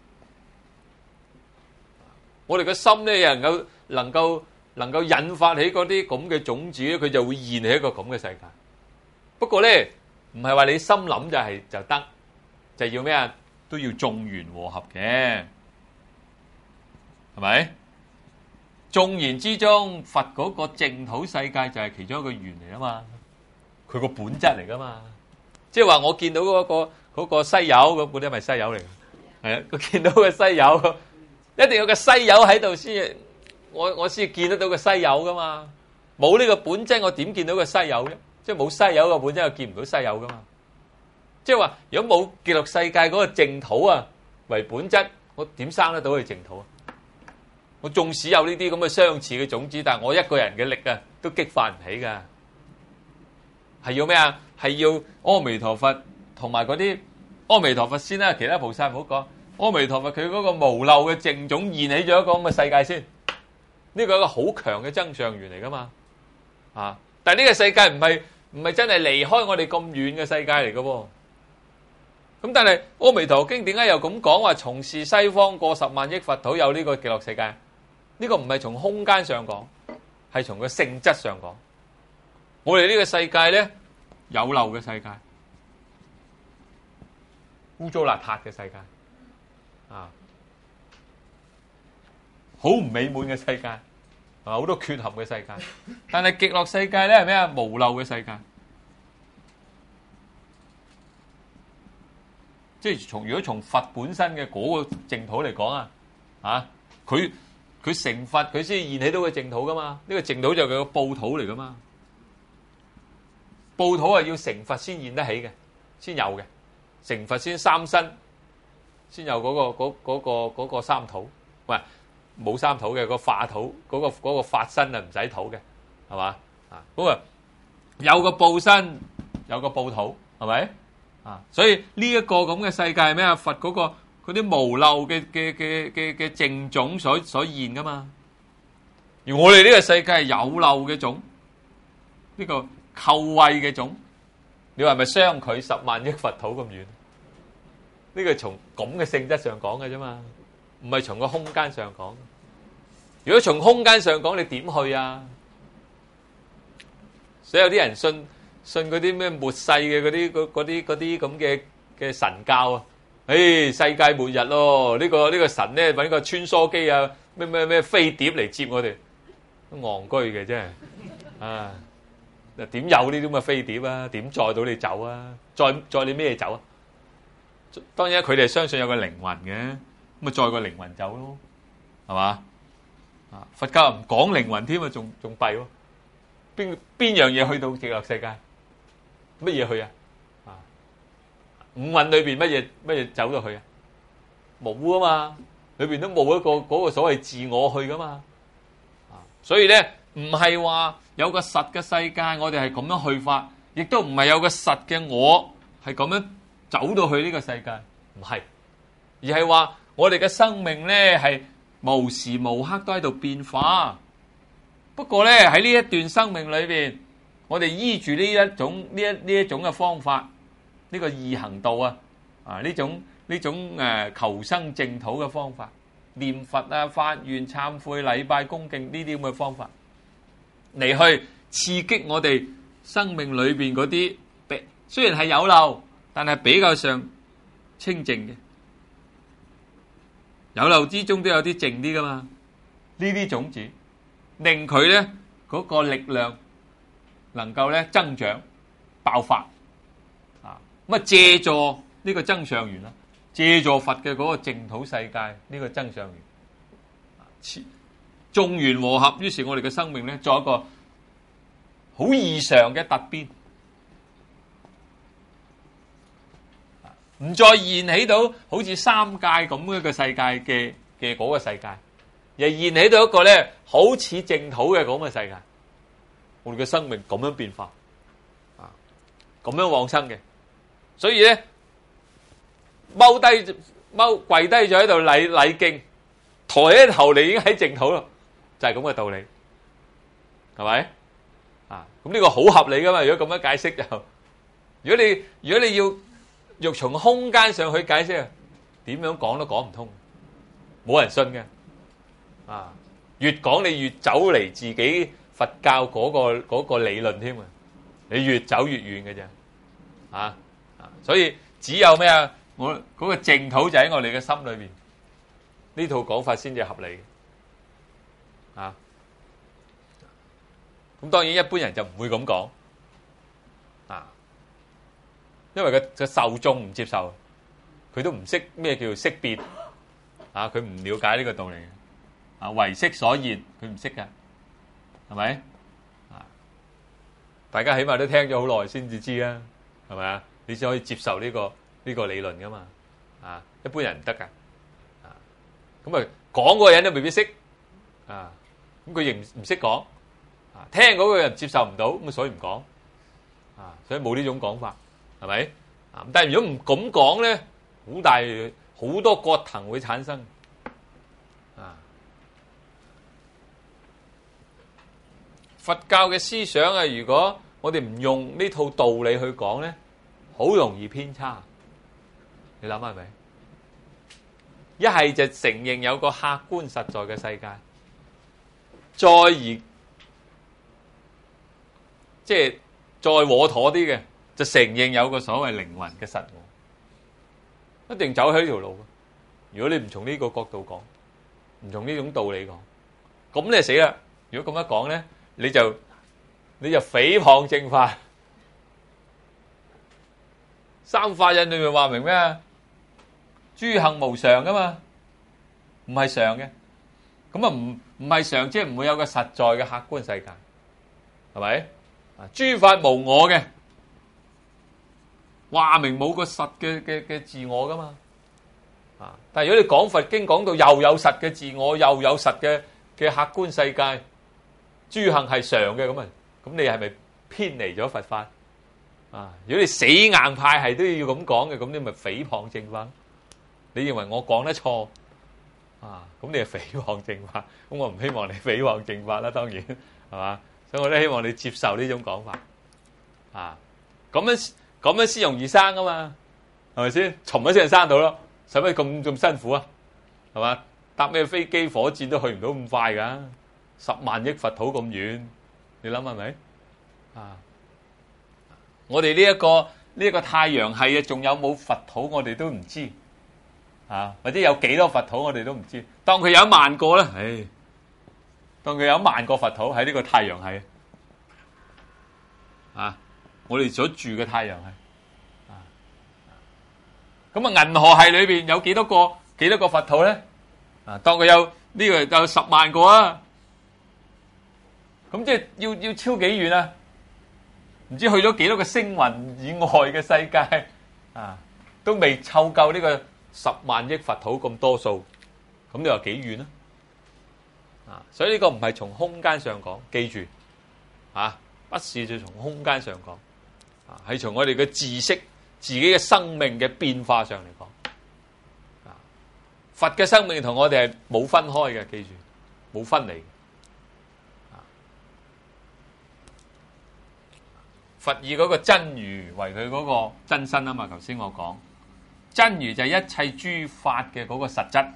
我哋嘅心咧，又能夠能夠能夠引發起嗰啲咁嘅種子咧，佢就會現起一個咁嘅世界。不過咧，唔係話你心諗就係就得，就要咩啊？都要眾緣和合嘅，係咪？眾緣之中，佛嗰個淨土世界就係其中一個緣嚟啊嘛，佢個本質嚟噶嘛。即係話我見到嗰個嗰個西柚咁，嗰啲係咪西柚嚟嘅？係啊，佢見到個西柚。一定有個西柚喺度先，我我先見得到個西柚噶嘛。冇呢個本質，我點見到個西柚啫？即係冇西柚個本質，我見唔到西柚噶嘛。即係話，如果冇極樂世界嗰個淨土啊為本質，我點生得到去淨土啊？我縱使有呢啲咁嘅相似嘅種子，但係我一個人嘅力啊， 都激發唔起㗎。係要咩啊？係要阿彌陀佛同埋嗰啲阿彌陀佛先啦，其他菩薩唔好講。阿彌陀佛佢嗰個無漏嘅淨種現起咗一個咁嘅世界先，呢個係一個好強嘅增上緣嚟噶嘛。啊！但係呢個世界唔係唔係真係離開我哋咁遠嘅世界嚟嘅喎。咁但係《阿彌陀經》點解又咁講話從是西方過十萬億佛土有呢個極樂世界？呢個唔係從空間上講，係從個性質上講。我哋呢個世界咧，有漏嘅世界，污糟邋遢嘅世界，啊，好唔美滿嘅世界，啊，好多缺陷嘅世界。但係極樂世界咧係咩啊？無漏嘅世界。即係從如果從佛本身嘅嗰個淨土嚟講啊，啊，佢佢成佛佢先現起到個淨土噶嘛？呢個淨土就係個報土嚟噶嘛？報土係要成佛先現得起嘅，先有嘅。成佛先三身，先有嗰個嗰嗰個嗰個三土。喂，冇三土嘅個化土，嗰個嗰個法身啊唔使土嘅，係嘛？啊，咁啊有個報身，有個報土，係咪？啊，所以呢一個咁嘅世界係咩啊？佛嗰個嗰啲無漏嘅嘅嘅嘅嘅淨種所所現噶嘛。而我哋呢個世界係有漏嘅種，呢個構慧嘅種，你話係咪相距十萬億佛土咁遠？呢個從咁嘅性質上講嘅啫嘛，唔係從個空間上講。如果從空間上講，你點去啊？所以有啲人信信嗰啲咩末世嘅嗰啲嗰啲嗰啲咁嘅嘅神教啊，誒世界末日咯，呢個呢個神咧揾個穿梭機啊，咩咩咩飛碟嚟接我哋，都戇居嘅真係啊！點有呢啲咁嘅飛碟啊？點載到你走啊？載載你咩走啊？當然佢哋相信有個靈魂嘅，咁咪載個靈魂走咯，係嘛？啊，佛教唔講靈魂添啊，仲仲弊喎。邊邊樣嘢去到極樂世界？乜嘢去啊？啊，五蘊裏邊乜嘢乜嘢走到去啊？冇啊嘛，裏邊都冇一個嗰個所謂自我去噶嘛。啊，所以咧唔係話有個實嘅世界，我哋係咁樣去法，亦都唔係有個實嘅我係咁樣走到去呢個世界，唔係，而係話我哋嘅生命咧係無時無刻都喺度變化。不過咧喺呢一段生命裏邊，我哋依住呢一種呢一呢一種嘅方法，呢個易行道啊，啊呢種呢種誒求生淨土嘅方法，念佛啊、發願、懺悔、禮拜、恭敬呢啲咁嘅方法，嚟去刺激我哋生命裏邊嗰啲，雖然係有漏，但係比較上清淨嘅。有漏之中都有啲靜啲噶嘛，呢啲種子令佢咧嗰個力量能夠咧增長爆發啊！咁啊借助呢個增上緣啦，借助佛嘅嗰個淨土世界呢個增上緣，眾緣和合，於是我哋嘅生命咧作一個好異常嘅突變，唔再現起到好似三界咁一個世界嘅嘅嗰個世界，而現起到一個咧好似淨土嘅咁嘅世界。我哋嘅生命咁樣變化，啊，咁樣往生嘅，所以咧踎低踎跪低咗喺度禮禮敬，抬起頭嚟已經喺淨土咯，就係咁嘅道理，係咪？啊，咁呢個好合理噶嘛？如果咁樣解釋就，如果你如果你要欲從空間上去解釋啊，點樣講都講唔通，冇人信嘅，啊，越講你越走離自己佛教嗰個嗰個理論添啊，你越走越遠嘅啫，啊啊，所以只有咩啊？我嗰個淨土就喺我哋嘅心裏邊，呢套講法先至合理嘅，啊，咁當然一般人就唔會咁講，啊。因為個個受眾唔接受，佢都唔識咩叫做識別，啊，佢唔了解呢個道理，啊，唯識所現，佢唔識噶，係咪？啊，大家起碼都聽咗好耐先至知啊，係咪啊？你先可以接受呢個呢個理論噶嘛，啊，一般人唔得噶，啊，咁啊講嗰個人都未必識，啊，咁佢亦唔唔識講，啊， 啊，聽嗰個人接受唔到，咁所以唔講啊，所以冇呢種講法，係咪？啊，但係如果唔咁講咧，好大好多葛藤會產生啊。佛教嘅思想啊，如果我哋唔用呢套道理去講咧，好容易偏差。你諗下係咪？一係就承認有個客觀實在嘅世界，再而即係再穩妥啲嘅，就承認有個所謂靈魂嘅實我，一定走喺呢條路。如果你唔從呢個角度講，唔從呢種道理講，咁你就死啦。如果咁樣講咧，你就你就誹謗正法。三法印裏面話明咩啊？諸行無常噶嘛，唔係常嘅。咁啊唔唔係常，即係唔會有個實在嘅客觀世界，係咪？啊，諸法無我嘅，話明冇個實嘅嘅嘅自我噶嘛。啊，但係如果你講佛經講到又有實嘅自我，又有實嘅嘅客觀世界，諸行係常嘅，咁啊，咁你係咪偏離咗佛法？啊，如果你死硬派係都要咁講嘅，咁你咪誹謗正法。你認為我講得錯啊？咁你係誹謗正法，咁我唔希望你誹謗正法啦，當然係嘛？所以我都希望你接受呢種講法啊。咁樣咁樣先容易生啊嘛，係咪先？從一聲就生到咯，使乜咁咁辛苦啊？係嘛？搭咩飛機、火箭都去唔到咁快噶，十萬億佛土咁遠，你諗係咪？啊！我哋呢一個呢一個太陽系啊，仲有冇佛土我哋都唔知。啊，或者有幾多佛土我哋都唔知，當佢有一萬個咧，唉，當佢有一萬個佛土喺呢個太陽系，啊，我哋所住嘅太陽系，啊，咁啊銀河系裏邊有幾多個幾多個佛土咧？啊，當佢有呢個有十萬個啊，咁即係要要超幾遠啊？唔知去咗幾多個星雲以外嘅世界啊，都未湊夠呢個十萬億佛土咁多數，咁你話幾遠啊？啊，所以呢個唔係從空間上講，記住啊，不是就從空間上講，啊，係從我哋嘅知識、自己嘅生命嘅變化上嚟講。啊，佛嘅生命同我哋係冇分開嘅，記住冇分離。啊，佛以嗰個真如為佢嗰個真身啊嘛，頭先我講。真如就係一切諸法嘅嗰個實質，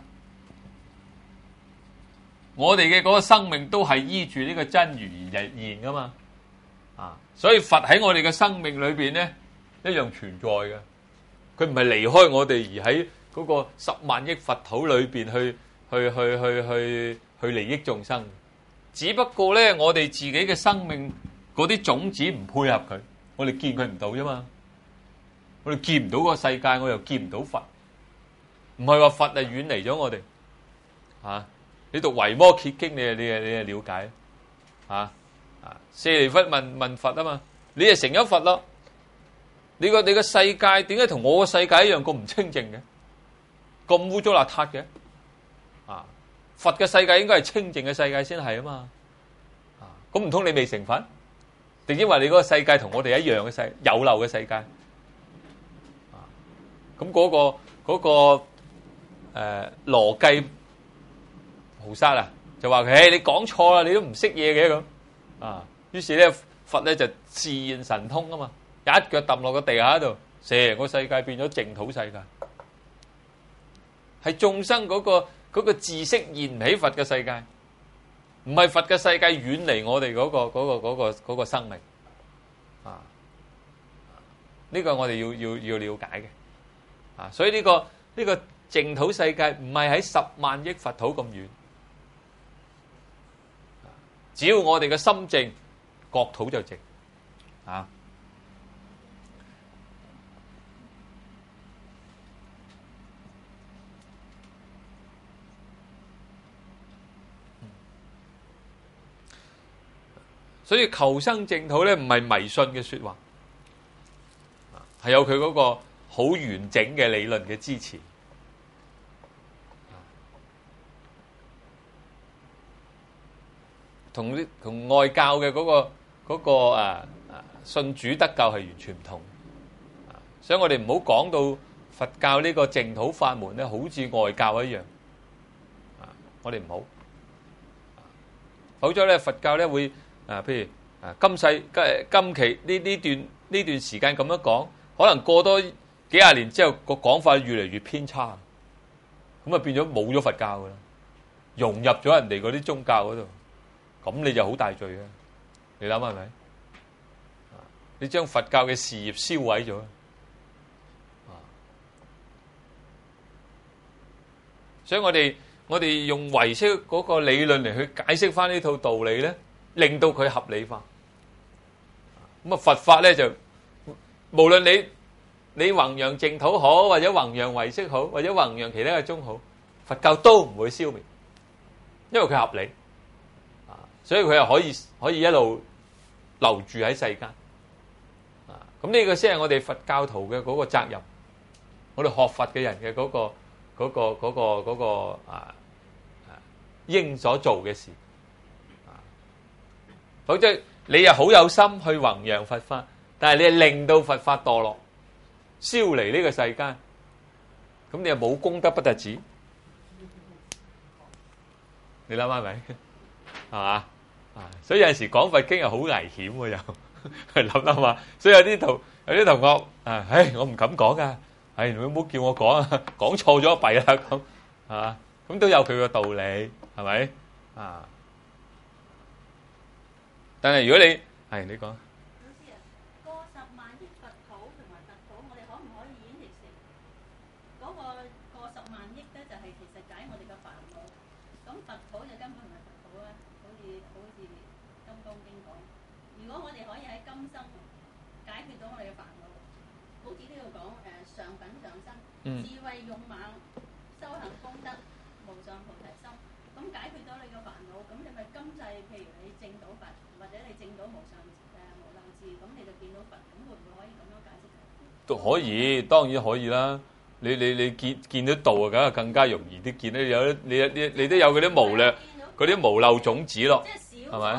我哋嘅嗰個生命都係依住呢個真如而日現噶嘛，啊，所以佛喺我哋嘅生命裏邊咧一樣存在嘅，佢唔係離開我哋而喺嗰個十萬億佛土裏邊去去去去去去利益眾生，只不過咧我哋自己嘅生命嗰啲種子唔配合佢，我哋見佢唔到啫嘛。我哋見唔到個世界，我又見唔到佛，唔係話佛係遠離咗我哋，啊！你讀《維摩詰經》，你係你係你係了解，啊啊！舍利弗問問佛啊嘛，你係成咗佛咯，你個你個世界點解同我個世界一樣咁唔清淨嘅，咁污糟邋遢嘅？啊！佛嘅世界應該係清淨嘅世界先係啊嘛，啊！咁唔通你未成佛？定因為你嗰個世界同我哋一樣嘅世有漏嘅世界？咁嗰、那個嗰、那個誒羅睽菩薩啊，就話佢：，誒你講錯啦，你都唔識嘢嘅咁啊。於是咧，佛咧就自然神通啊嘛，一腳揼落個地下度，成個世界變咗淨土世界。係眾生嗰、那個嗰、那個知識現唔起佛嘅世界，唔係佛嘅世界遠離我哋嗰、那個嗰、那個嗰、那個那個生命啊。呢、這個我哋要要要了解嘅。啊，所以呢、這個呢、這個淨土世界唔係喺十萬億佛土咁遠，只要我哋嘅心淨，國土就淨。啊，所以求生淨土咧，唔係迷信嘅說話，係有佢嗰、那個。好完整嘅理論嘅支持， 同啲同外教嘅嗰個嗰個誒誒信主得救係完全唔同。所以我哋唔好講到佛教呢個淨土法門咧，好似外教一樣。啊，我哋唔好，否則咧佛教咧會啊，譬如啊今世今今期呢呢段呢段時間咁樣講，可能過多幾廿年之後個講法越嚟越偏差，咁啊變咗冇咗佛教噶啦，融入咗人哋嗰啲宗教嗰度，咁你就好大罪啊！你諗係咪？你將佛教嘅事業燒毀咗。所以我哋我哋用唯識嗰個理論嚟去解釋翻呢套道理咧，令到佢合理化。咁啊佛法咧就無論你你弘揚淨土好，或者弘揚唯識好，或者弘揚其他嘅宗好，佛教都唔會消滅，因為佢合理。啊，所以佢係可以可以一路留住喺世間。啊，咁呢個先係我哋佛教徒嘅嗰個責任，我哋學佛嘅人嘅嗰個。嗰、那個嗰、那個嗰、那個啊啊應所做嘅事，啊，否則你又好有心去弘揚佛法，但係你係令到佛法墮落，燒離呢個世間，咁你又冇功德不特止，你諗下係咪？係嘛？啊，所以有陣時講佛經係好危險喎，又諗諗下，所以有啲同有啲同學啊，唉，我唔敢講噶。係，你唔好叫我講啊！講錯咗弊啦，咁係嘛？咁都有佢個道理，係咪啊？但係如果你係你講， 老師啊，過十萬億佛土同埋特土，我哋可唔可以演繹成嗰個過十萬億咧？就係其實解我哋嘅煩惱。咁佛土就根本唔係佛土啊，好似好似《金剛經》講，如果我哋可以喺今生解決到我哋嘅煩惱。好似呢度講誒上品上生，智慧勇猛，修行功德，無上菩提心，咁解決到你嘅煩惱，咁你咪今世譬如你證到佛，或者你證到無上誒無量智，咁你就見到佛，咁會唔會可以咁樣解釋？ 都可以，當然可以啦。你你你見見到道啊，梗係更加容易啲見到有你你你都有嗰啲無量嗰啲無漏種子咯，係咪？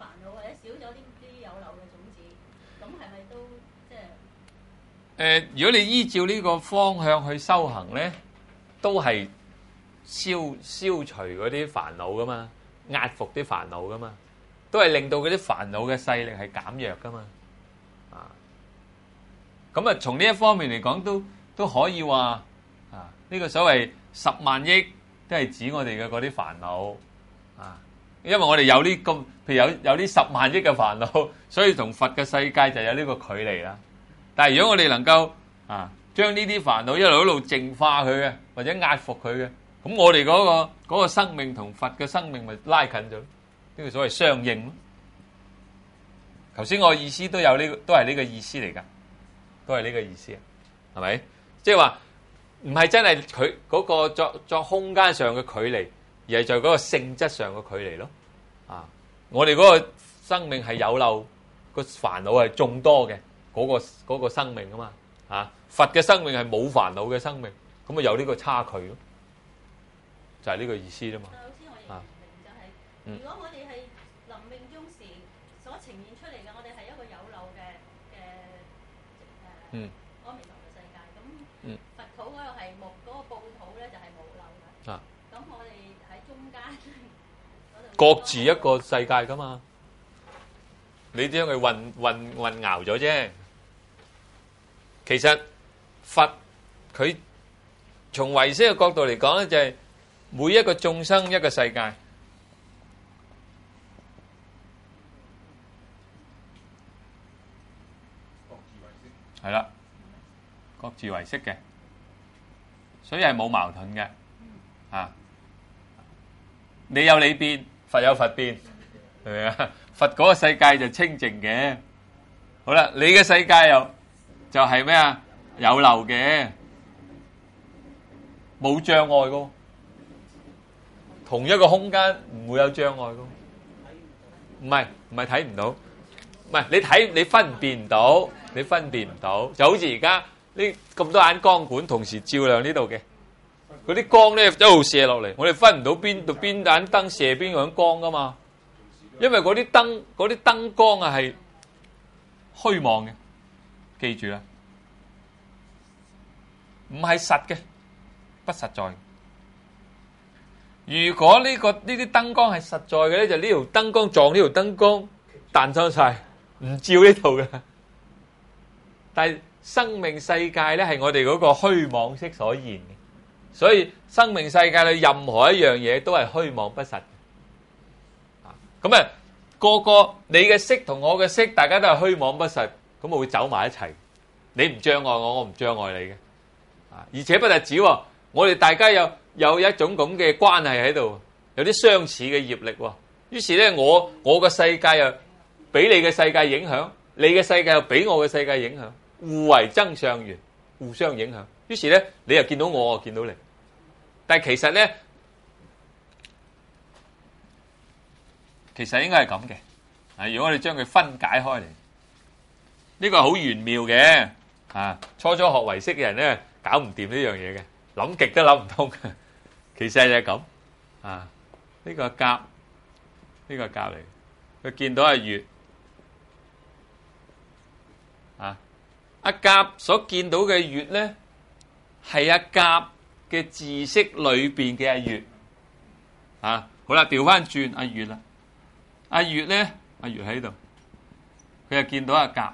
誒，如果你依照呢個方向去修行咧，都係消消除嗰啲煩惱噶嘛，壓服啲煩惱噶嘛，都係令到嗰啲煩惱嘅勢力係減弱噶嘛。啊，咁啊，從呢一方面嚟講，都都可以話啊，呢個所謂十萬億都係指我哋嘅嗰啲煩惱啊，因為我哋有呢咁，譬如有有呢十萬億嘅煩惱，所以同佛嘅世界就有呢個距離啦。但係如果我哋能夠啊將呢啲煩惱一路一路淨化佢嘅，或者壓服佢嘅，咁我哋嗰個嗰個生命同佛嘅生命咪拉近咗，呢個所謂相應咯。頭先我意思都有呢個，都係呢個意思嚟噶，都係呢個意思啊，係咪？即係話唔係真係佢嗰個作作空間上嘅距離，而係在嗰個性質上嘅距離咯。啊，我哋嗰個生命係有漏，個煩惱係眾多嘅。嗰、嗰個嗰個生命啊嘛，啊佛嘅生命係冇煩惱嘅生命，咁啊有呢個差距咯，就係、是、呢個意思啫嘛。 老師，我亦唔明就係、是，嗯、如果我哋係臨命終時所呈現出嚟嘅，我哋係一個有漏嘅嘅誒阿彌陀嘅世界，咁佛土嗰個係無嗰、嗰個報土咧就係無漏嘅，咁、啊、我哋喺中間各自一個世界噶嘛，你將佢混混混淆咗啫。其實佛佢從唯識嘅角度嚟講咧，就係每一個眾生一個世界，係啦，各自唯識嘅，所以係冇矛盾嘅。啊，你有你變，佛有佛變，係咪啊？佛嗰個世界就清淨嘅，好啦，你嘅世界又就係咩啊？有漏嘅，冇障礙噶，同一個空間唔會有障礙噶，唔係唔係睇唔到，唔係你睇你分辨唔到，你分辨唔到，就好似而家呢咁多眼光管同時照亮呢度嘅，嗰啲光咧一路射落嚟，我哋分唔到邊度邊盞燈射邊樣光噶嘛。 因為嗰啲燈嗰啲燈光啊係虛妄嘅，記住啦，唔係實嘅，不實在。如果呢、這個呢啲燈光係實在嘅咧，就呢條燈光撞呢條燈光彈傷晒，唔照呢度嘅。但係生命世界咧係我哋嗰個虛妄色所現嘅，所以生命世界裏任何一樣嘢都係虛妄不實。咁啊，個個你嘅色同我嘅色，大家都係虛妄不實，咁我會走埋一齊。你唔障礙我，我唔障礙你嘅。啊，而且不特止，我哋大家有有一種咁嘅關係喺度，有啲相似嘅業力。於是咧，我我嘅世界又俾你嘅世界影響，你嘅世界又俾我嘅世界影響，互為增上緣，互相影響。於是咧，你又見到我，我見到你。但係其實咧，其實應該係咁嘅。啊，如果我哋將佢分解開嚟，呢個係好玄妙嘅。啊，初初學唯識嘅人咧，搞唔掂呢樣嘢嘅，諗極都諗唔通。其實就係咁。啊，呢個甲，呢個甲嚟，佢見到阿月。啊，阿甲所見到嘅月咧，係阿甲嘅自識裏邊嘅阿月。啊，好啦，調翻轉阿月啦。阿月咧，阿月喺度，佢又見到阿甲。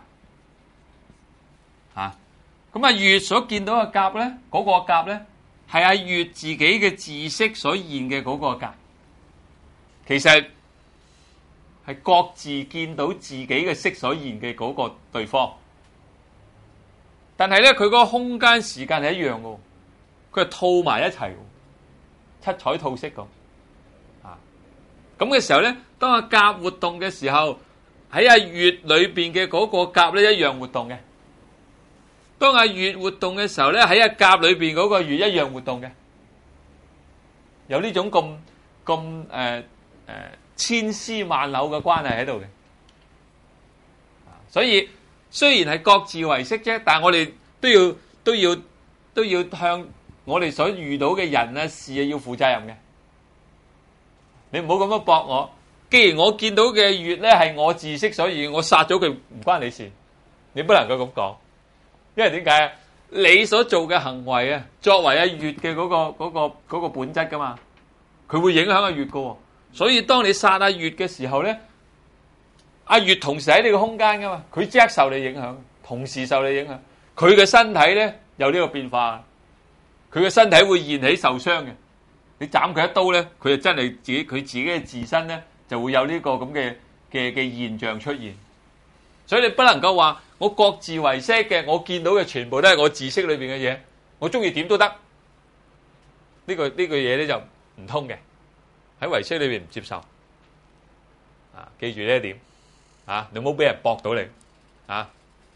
吓，咁阿月所見到嘅甲咧，嗰、那個甲咧係阿月自己嘅自識所現嘅嗰個甲，其實係各自見到自己嘅識所現嘅嗰個對方，但係咧佢嗰個空間時間係一樣嘅，佢係套埋一齊，七彩套色咁。啊，咁嘅時候咧，當阿甲活動嘅時候，喺阿月裏邊嘅嗰個甲咧一樣活動嘅。當阿月活動嘅時候咧，喺阿甲裏邊嗰個月一樣活動嘅，有呢種咁咁誒誒千絲萬縷嘅關係喺度嘅。所以雖然係各自為識啫，但係我哋都要都要都要向我哋所遇到嘅人啊事啊要負責任嘅。你唔好咁樣駁我。既然我見到嘅月咧係我自識所現，我殺咗佢唔關你事，你不能夠咁講。因為點解啊？你所做嘅行為啊，作為阿月嘅嗰個嗰個嗰個本質噶嘛，佢會影響阿月噶。所以當你殺阿月嘅時候咧，阿月同時喺你個空間噶嘛，佢即刻受你影響，同時受你影響。佢嘅身體咧有呢個變化，佢嘅身體會現起受傷嘅。你斬佢一刀咧，佢就真係自己佢自己嘅自身咧就會有呢個咁嘅嘅嘅現象出現。所以你不能夠話我各自為識嘅，我見到嘅全部都係我自識裏邊嘅嘢，我中意點都得。呢個呢個嘢咧就唔通嘅，喺唯識裏邊唔接受。啊，記住呢一點，啊，你唔好俾人駁到你，啊，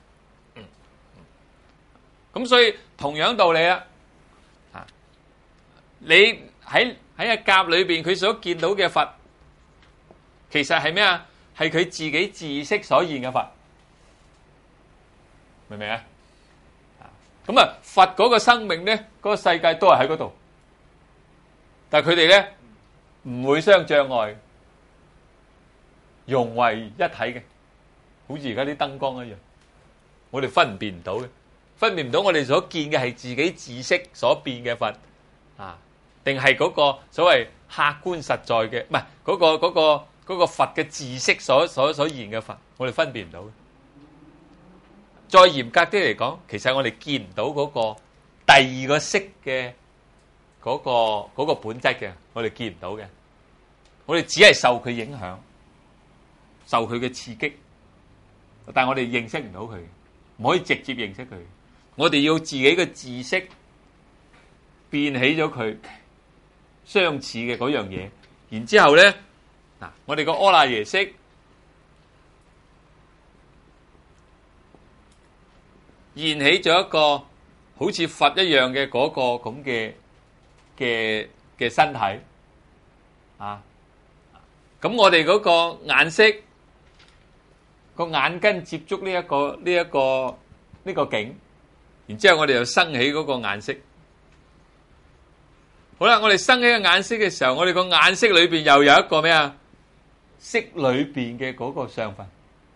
咁所以同樣道理啊，啊，你喺喺阿甲裏邊佢所見到嘅佛，其實係咩啊？係佢自己自識所現嘅佛。明唔明啊？咁啊，佛嗰個生命咧，嗰個世界都係喺嗰度，但係佢哋咧唔會相障礙，融為一體嘅，好似而家啲燈光一樣，我哋分辨唔到嘅，分辨唔到我哋所見嘅係自己自識所變嘅佛啊，定係嗰個所謂客觀實在嘅，唔係嗰個嗰個嗰個佛嘅自識所所所現嘅佛，我哋分辨唔到嘅。再嚴格啲嚟講，其實我哋見唔到嗰個第二個色嘅嗰個嗰個本質嘅，我哋見唔到嘅。我哋只係受佢影響，受佢嘅刺激，但係我哋認識唔到佢，唔可以直接認識佢。我哋要自己嘅知識變起咗佢相似嘅嗰樣嘢，然之後咧嗱，我哋個阿賴耶識現起咗一個好似佛一樣嘅嗰個咁嘅嘅嘅身體啊，咁我哋嗰個眼色個眼根接觸呢一個呢一個呢個境，然之後我哋就生起嗰個眼色。好啦，我哋生起個眼色嘅時候，我哋個眼色裏邊又有一個咩啊？ 色裏邊嘅嗰個相分。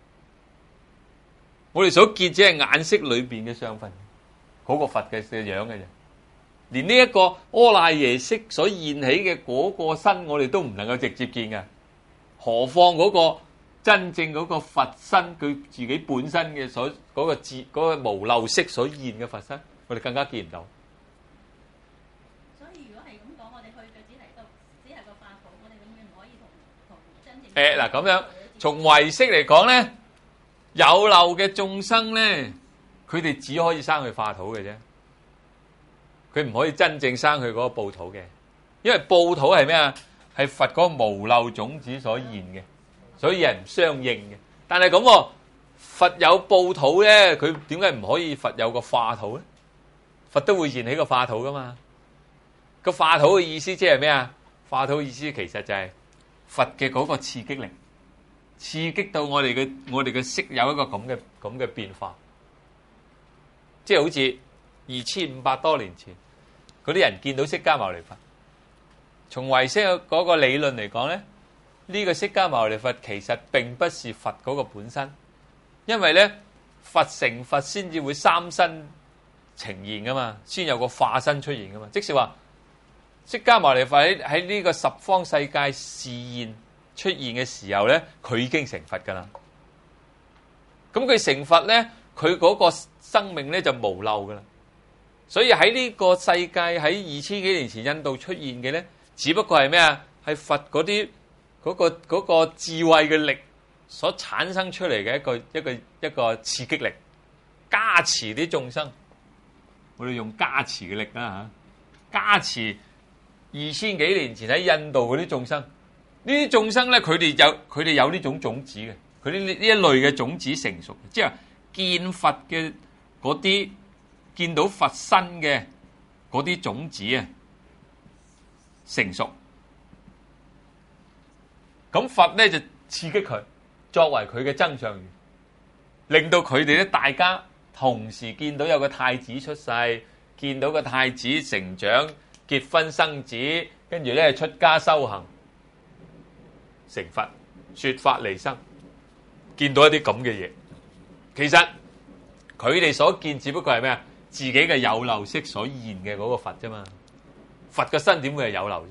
我哋所見只係眼色裏邊嘅相分，嗰、那個佛嘅嘅樣嘅啫。連呢一個阿賴耶識所現起嘅嗰個身，我哋都唔能夠直接見嘅，何況嗰個真正嗰個佛身，佢自己本身嘅所嗰、那個自嗰、那個無漏色所現嘅佛身，我哋更加見唔到。 所以如果係咁講，我哋去嘅只係個只係個化土，我哋永遠唔可以同同真正。 誒嗱咁樣，從唯識嚟講咧，有漏嘅眾生咧，佢哋只可以生去化土嘅啫。佢唔可以真正生去嗰個報土嘅，因為報土係咩啊？係佛嗰個無漏種子所現嘅，所以係唔相應嘅。但係咁，佛有報土咧，佢點解唔可以佛有個化土咧？佛都會現起個化土噶嘛。個化土嘅意思即係咩啊？化土意思其實就係佛嘅嗰個刺激力，刺激到我哋嘅我哋嘅色有一個咁嘅咁嘅變化，即係好似二千五百多年前。嗰啲人見到釋迦牟尼佛，從唯識嗰個理論嚟講咧，呢個釋迦牟尼佛其實並不是佛嗰個本身，因為咧佛成佛先至會三身呈現噶嘛，先有個化身出現噶嘛。即是話釋迦牟尼佛喺喺呢個十方世界示現出現嘅時候咧，佢已經成佛噶啦。咁佢成佛咧，佢嗰個生命咧就無漏噶啦。所以喺呢個世界喺二千幾年前印度出現嘅咧，只不過係咩啊？係佛嗰啲嗰個嗰個智慧嘅力所產生出嚟嘅一個一個一個刺激力，加持啲眾生。我哋用加持嘅力啦嚇，加持二千幾年前喺印度嗰啲眾生，呢啲眾生咧，佢哋有佢哋有呢種種子嘅，佢呢呢一類嘅種子成熟，即係見佛嘅嗰啲。見到佛身嘅嗰啲種子啊，成熟，咁佛咧就刺激佢，作為佢嘅增上緣，令到佢哋咧大家同時見到有個太子出世，見到個太子成長、結婚生子，跟住咧出家修行，成佛，說法離生，見到一啲咁嘅嘢，其實佢哋所見只不過係咩啊？自己嘅有漏色所現嘅嗰個佛啫嘛，佛嘅身點會係有漏啫？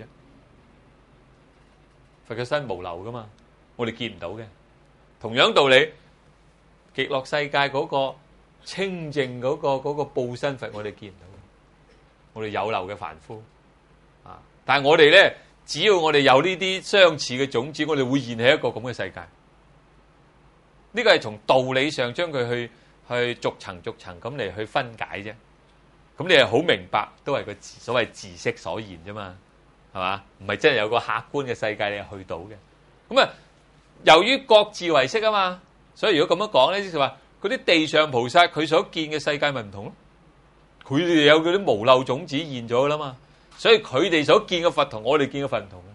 佛嘅身無漏噶嘛，我哋見唔到嘅。同樣道理，極樂世界嗰個清淨嗰個嗰個報身佛，我哋見唔到。我哋有漏嘅凡夫啊，但係我哋咧，只要我哋有呢啲相似嘅種子，我哋會現起一個咁嘅世界。呢個係從道理上將佢去。去逐層逐層咁嚟去分解啫，咁你係好明白，都係個所謂自色所言啫嘛，係嘛？唔係真係有個客觀嘅世界你係去到嘅。咁啊，由於各自為色啊嘛，所以如果咁樣講咧，即係話嗰啲地上菩薩佢所見嘅世界咪唔同咯，佢哋有嗰啲無漏種子現咗啦嘛，所以佢哋所見嘅佛同我哋見嘅佛唔同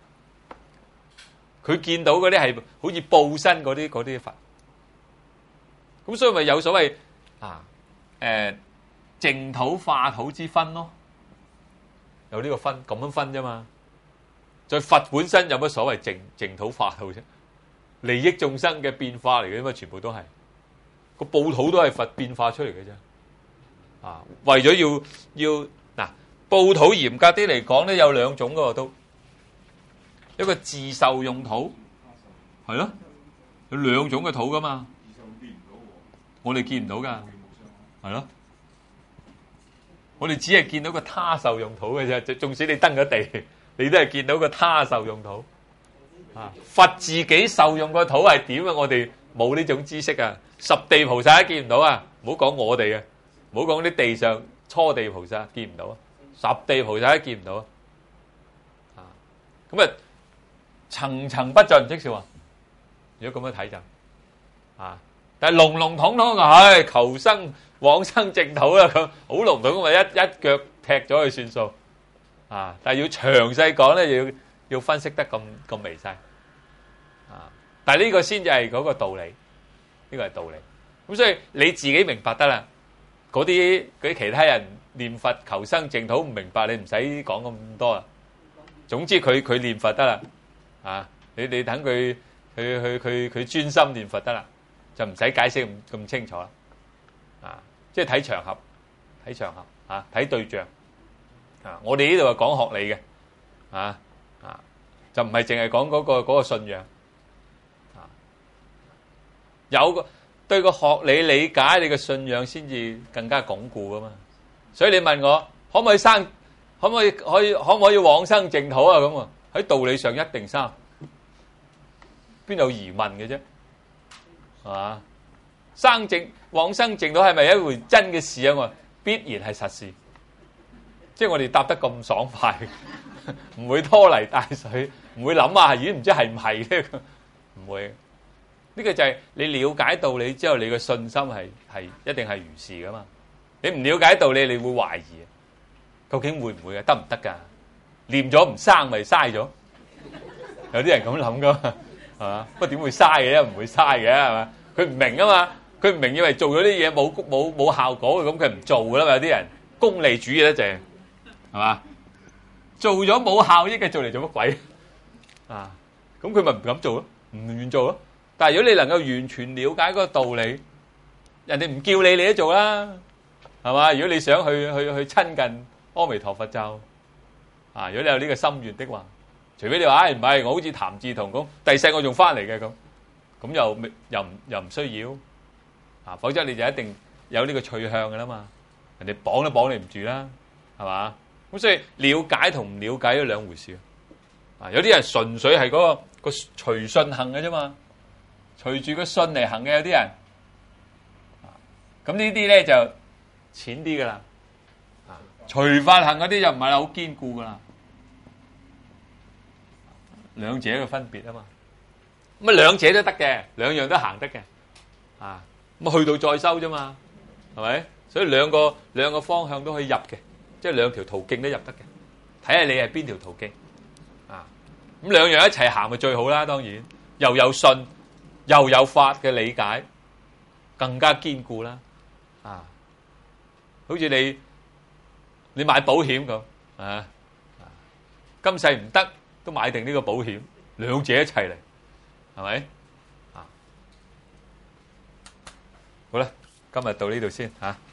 嘅，佢見到嗰啲係好似報身嗰啲嗰啲佛。咁所以咪有所謂啊，誒淨土化土之分咯，有呢個分咁樣分啫嘛。在佛本身有乜所謂淨淨土化土啫？利益眾生嘅變化嚟嘅嘛，全部都係個報土都係佛變化出嚟嘅啫。啊，為咗要要嗱報土嚴格啲嚟講咧，有兩種噶都，一個自受用土，係咯，有兩種嘅土噶嘛。我哋見唔到噶，係咯。我哋只係見到個他受用土嘅啫，縱使你登咗地，你都係見到個他受用土。啊，佛自己受用個土係點啊？我哋冇呢種知識啊。十地菩薩都見唔到啊！唔好講我哋啊，唔好講啲地上初地菩薩見唔到啊，十地菩薩都見唔到啊。啊，咁啊層層不盡，即是話，如果咁樣睇就啊。但係籠籠統統嘅，唉，求生往生淨土啦，咁好籠統咁咪一一腳踢咗佢算數啊！但係要詳細講咧，要要分析得咁咁微細啊！但係呢個先至係嗰個道理，呢個係道理。咁所以你自己明白得啦，嗰啲嗰啲其他人念佛求生淨土唔明白，你唔使講咁多啦。總之佢佢念佛得啦，啊！你你等佢佢佢佢佢專心念佛得啦，就唔使解釋咁咁清楚啦。啊，即係睇場合，睇場合啊，睇對象啊。我哋呢度係講學理嘅，啊啊，就唔係淨係講嗰個嗰個信仰啊。有個對個學理理解，你嘅信仰先至更加鞏固噶嘛。所以你問我可唔可以生，可唔可以可以可唔可以往生淨土啊？咁啊，喺道理上一定生。邊有疑問嘅啫，係嘛？生淨往生淨土係咪一回真嘅事啊？我必然係實事，即係我哋答得咁爽快，唔會拖泥帶水，唔會諗下，咦唔知係唔係咧？唔會。呢個就係你了解道理之後，你嘅信心係係一定係如是噶嘛？你唔了解道理，你會懷疑，究竟會唔會啊？得唔得㗎？念咗唔生咪嘥咗？有啲人咁諗噶嘛？係嘛？不過點會嘥嘅？唔會嘥嘅係嘛？佢唔明啊嘛，佢唔明以為做咗啲嘢冇冇冇效果嘅，咁佢唔做噶啦嘛。有啲人功利主義咧就係係嘛？做咗冇效益嘅做嚟做乜鬼啊？咁佢咪唔敢做咯，唔願做咯。但係如果你能夠完全了解嗰個道理，人哋唔叫你，你都做啦，係嘛？如果你想去去去親近阿彌陀佛就啊，如果你有呢個心願的話。除非你話，唉唔係，我好似譚志同咁，第世我仲翻嚟嘅咁，咁又又唔又唔需要啊，否則你就一定有呢個趣向嘅啦嘛，人哋綁都綁你唔住啦，係嘛？咁所以了解同唔了解都兩回事啊。有啲人純粹係嗰個個隨信行嘅啫嘛，隨住個信嚟行嘅有啲人，咁呢啲咧就淺啲噶啦，啊隨法行嗰啲就唔係好堅固噶啦。兩者嘅分別啊嘛，咁啊兩者都得嘅，兩樣都行得嘅，啊咁去到再修啫嘛，係咪？所以兩個兩個方向都可以入嘅，即係兩條途徑都入得嘅，睇下你係邊條途徑，啊咁兩樣一齊行咪最好啦，當然又有信又有法嘅理解，更加堅固啦，啊，好似你你買保險咁啊，今世唔得。都買定呢個保險，兩者一齊嚟，係咪？啊，好啦，今日到呢度先嚇。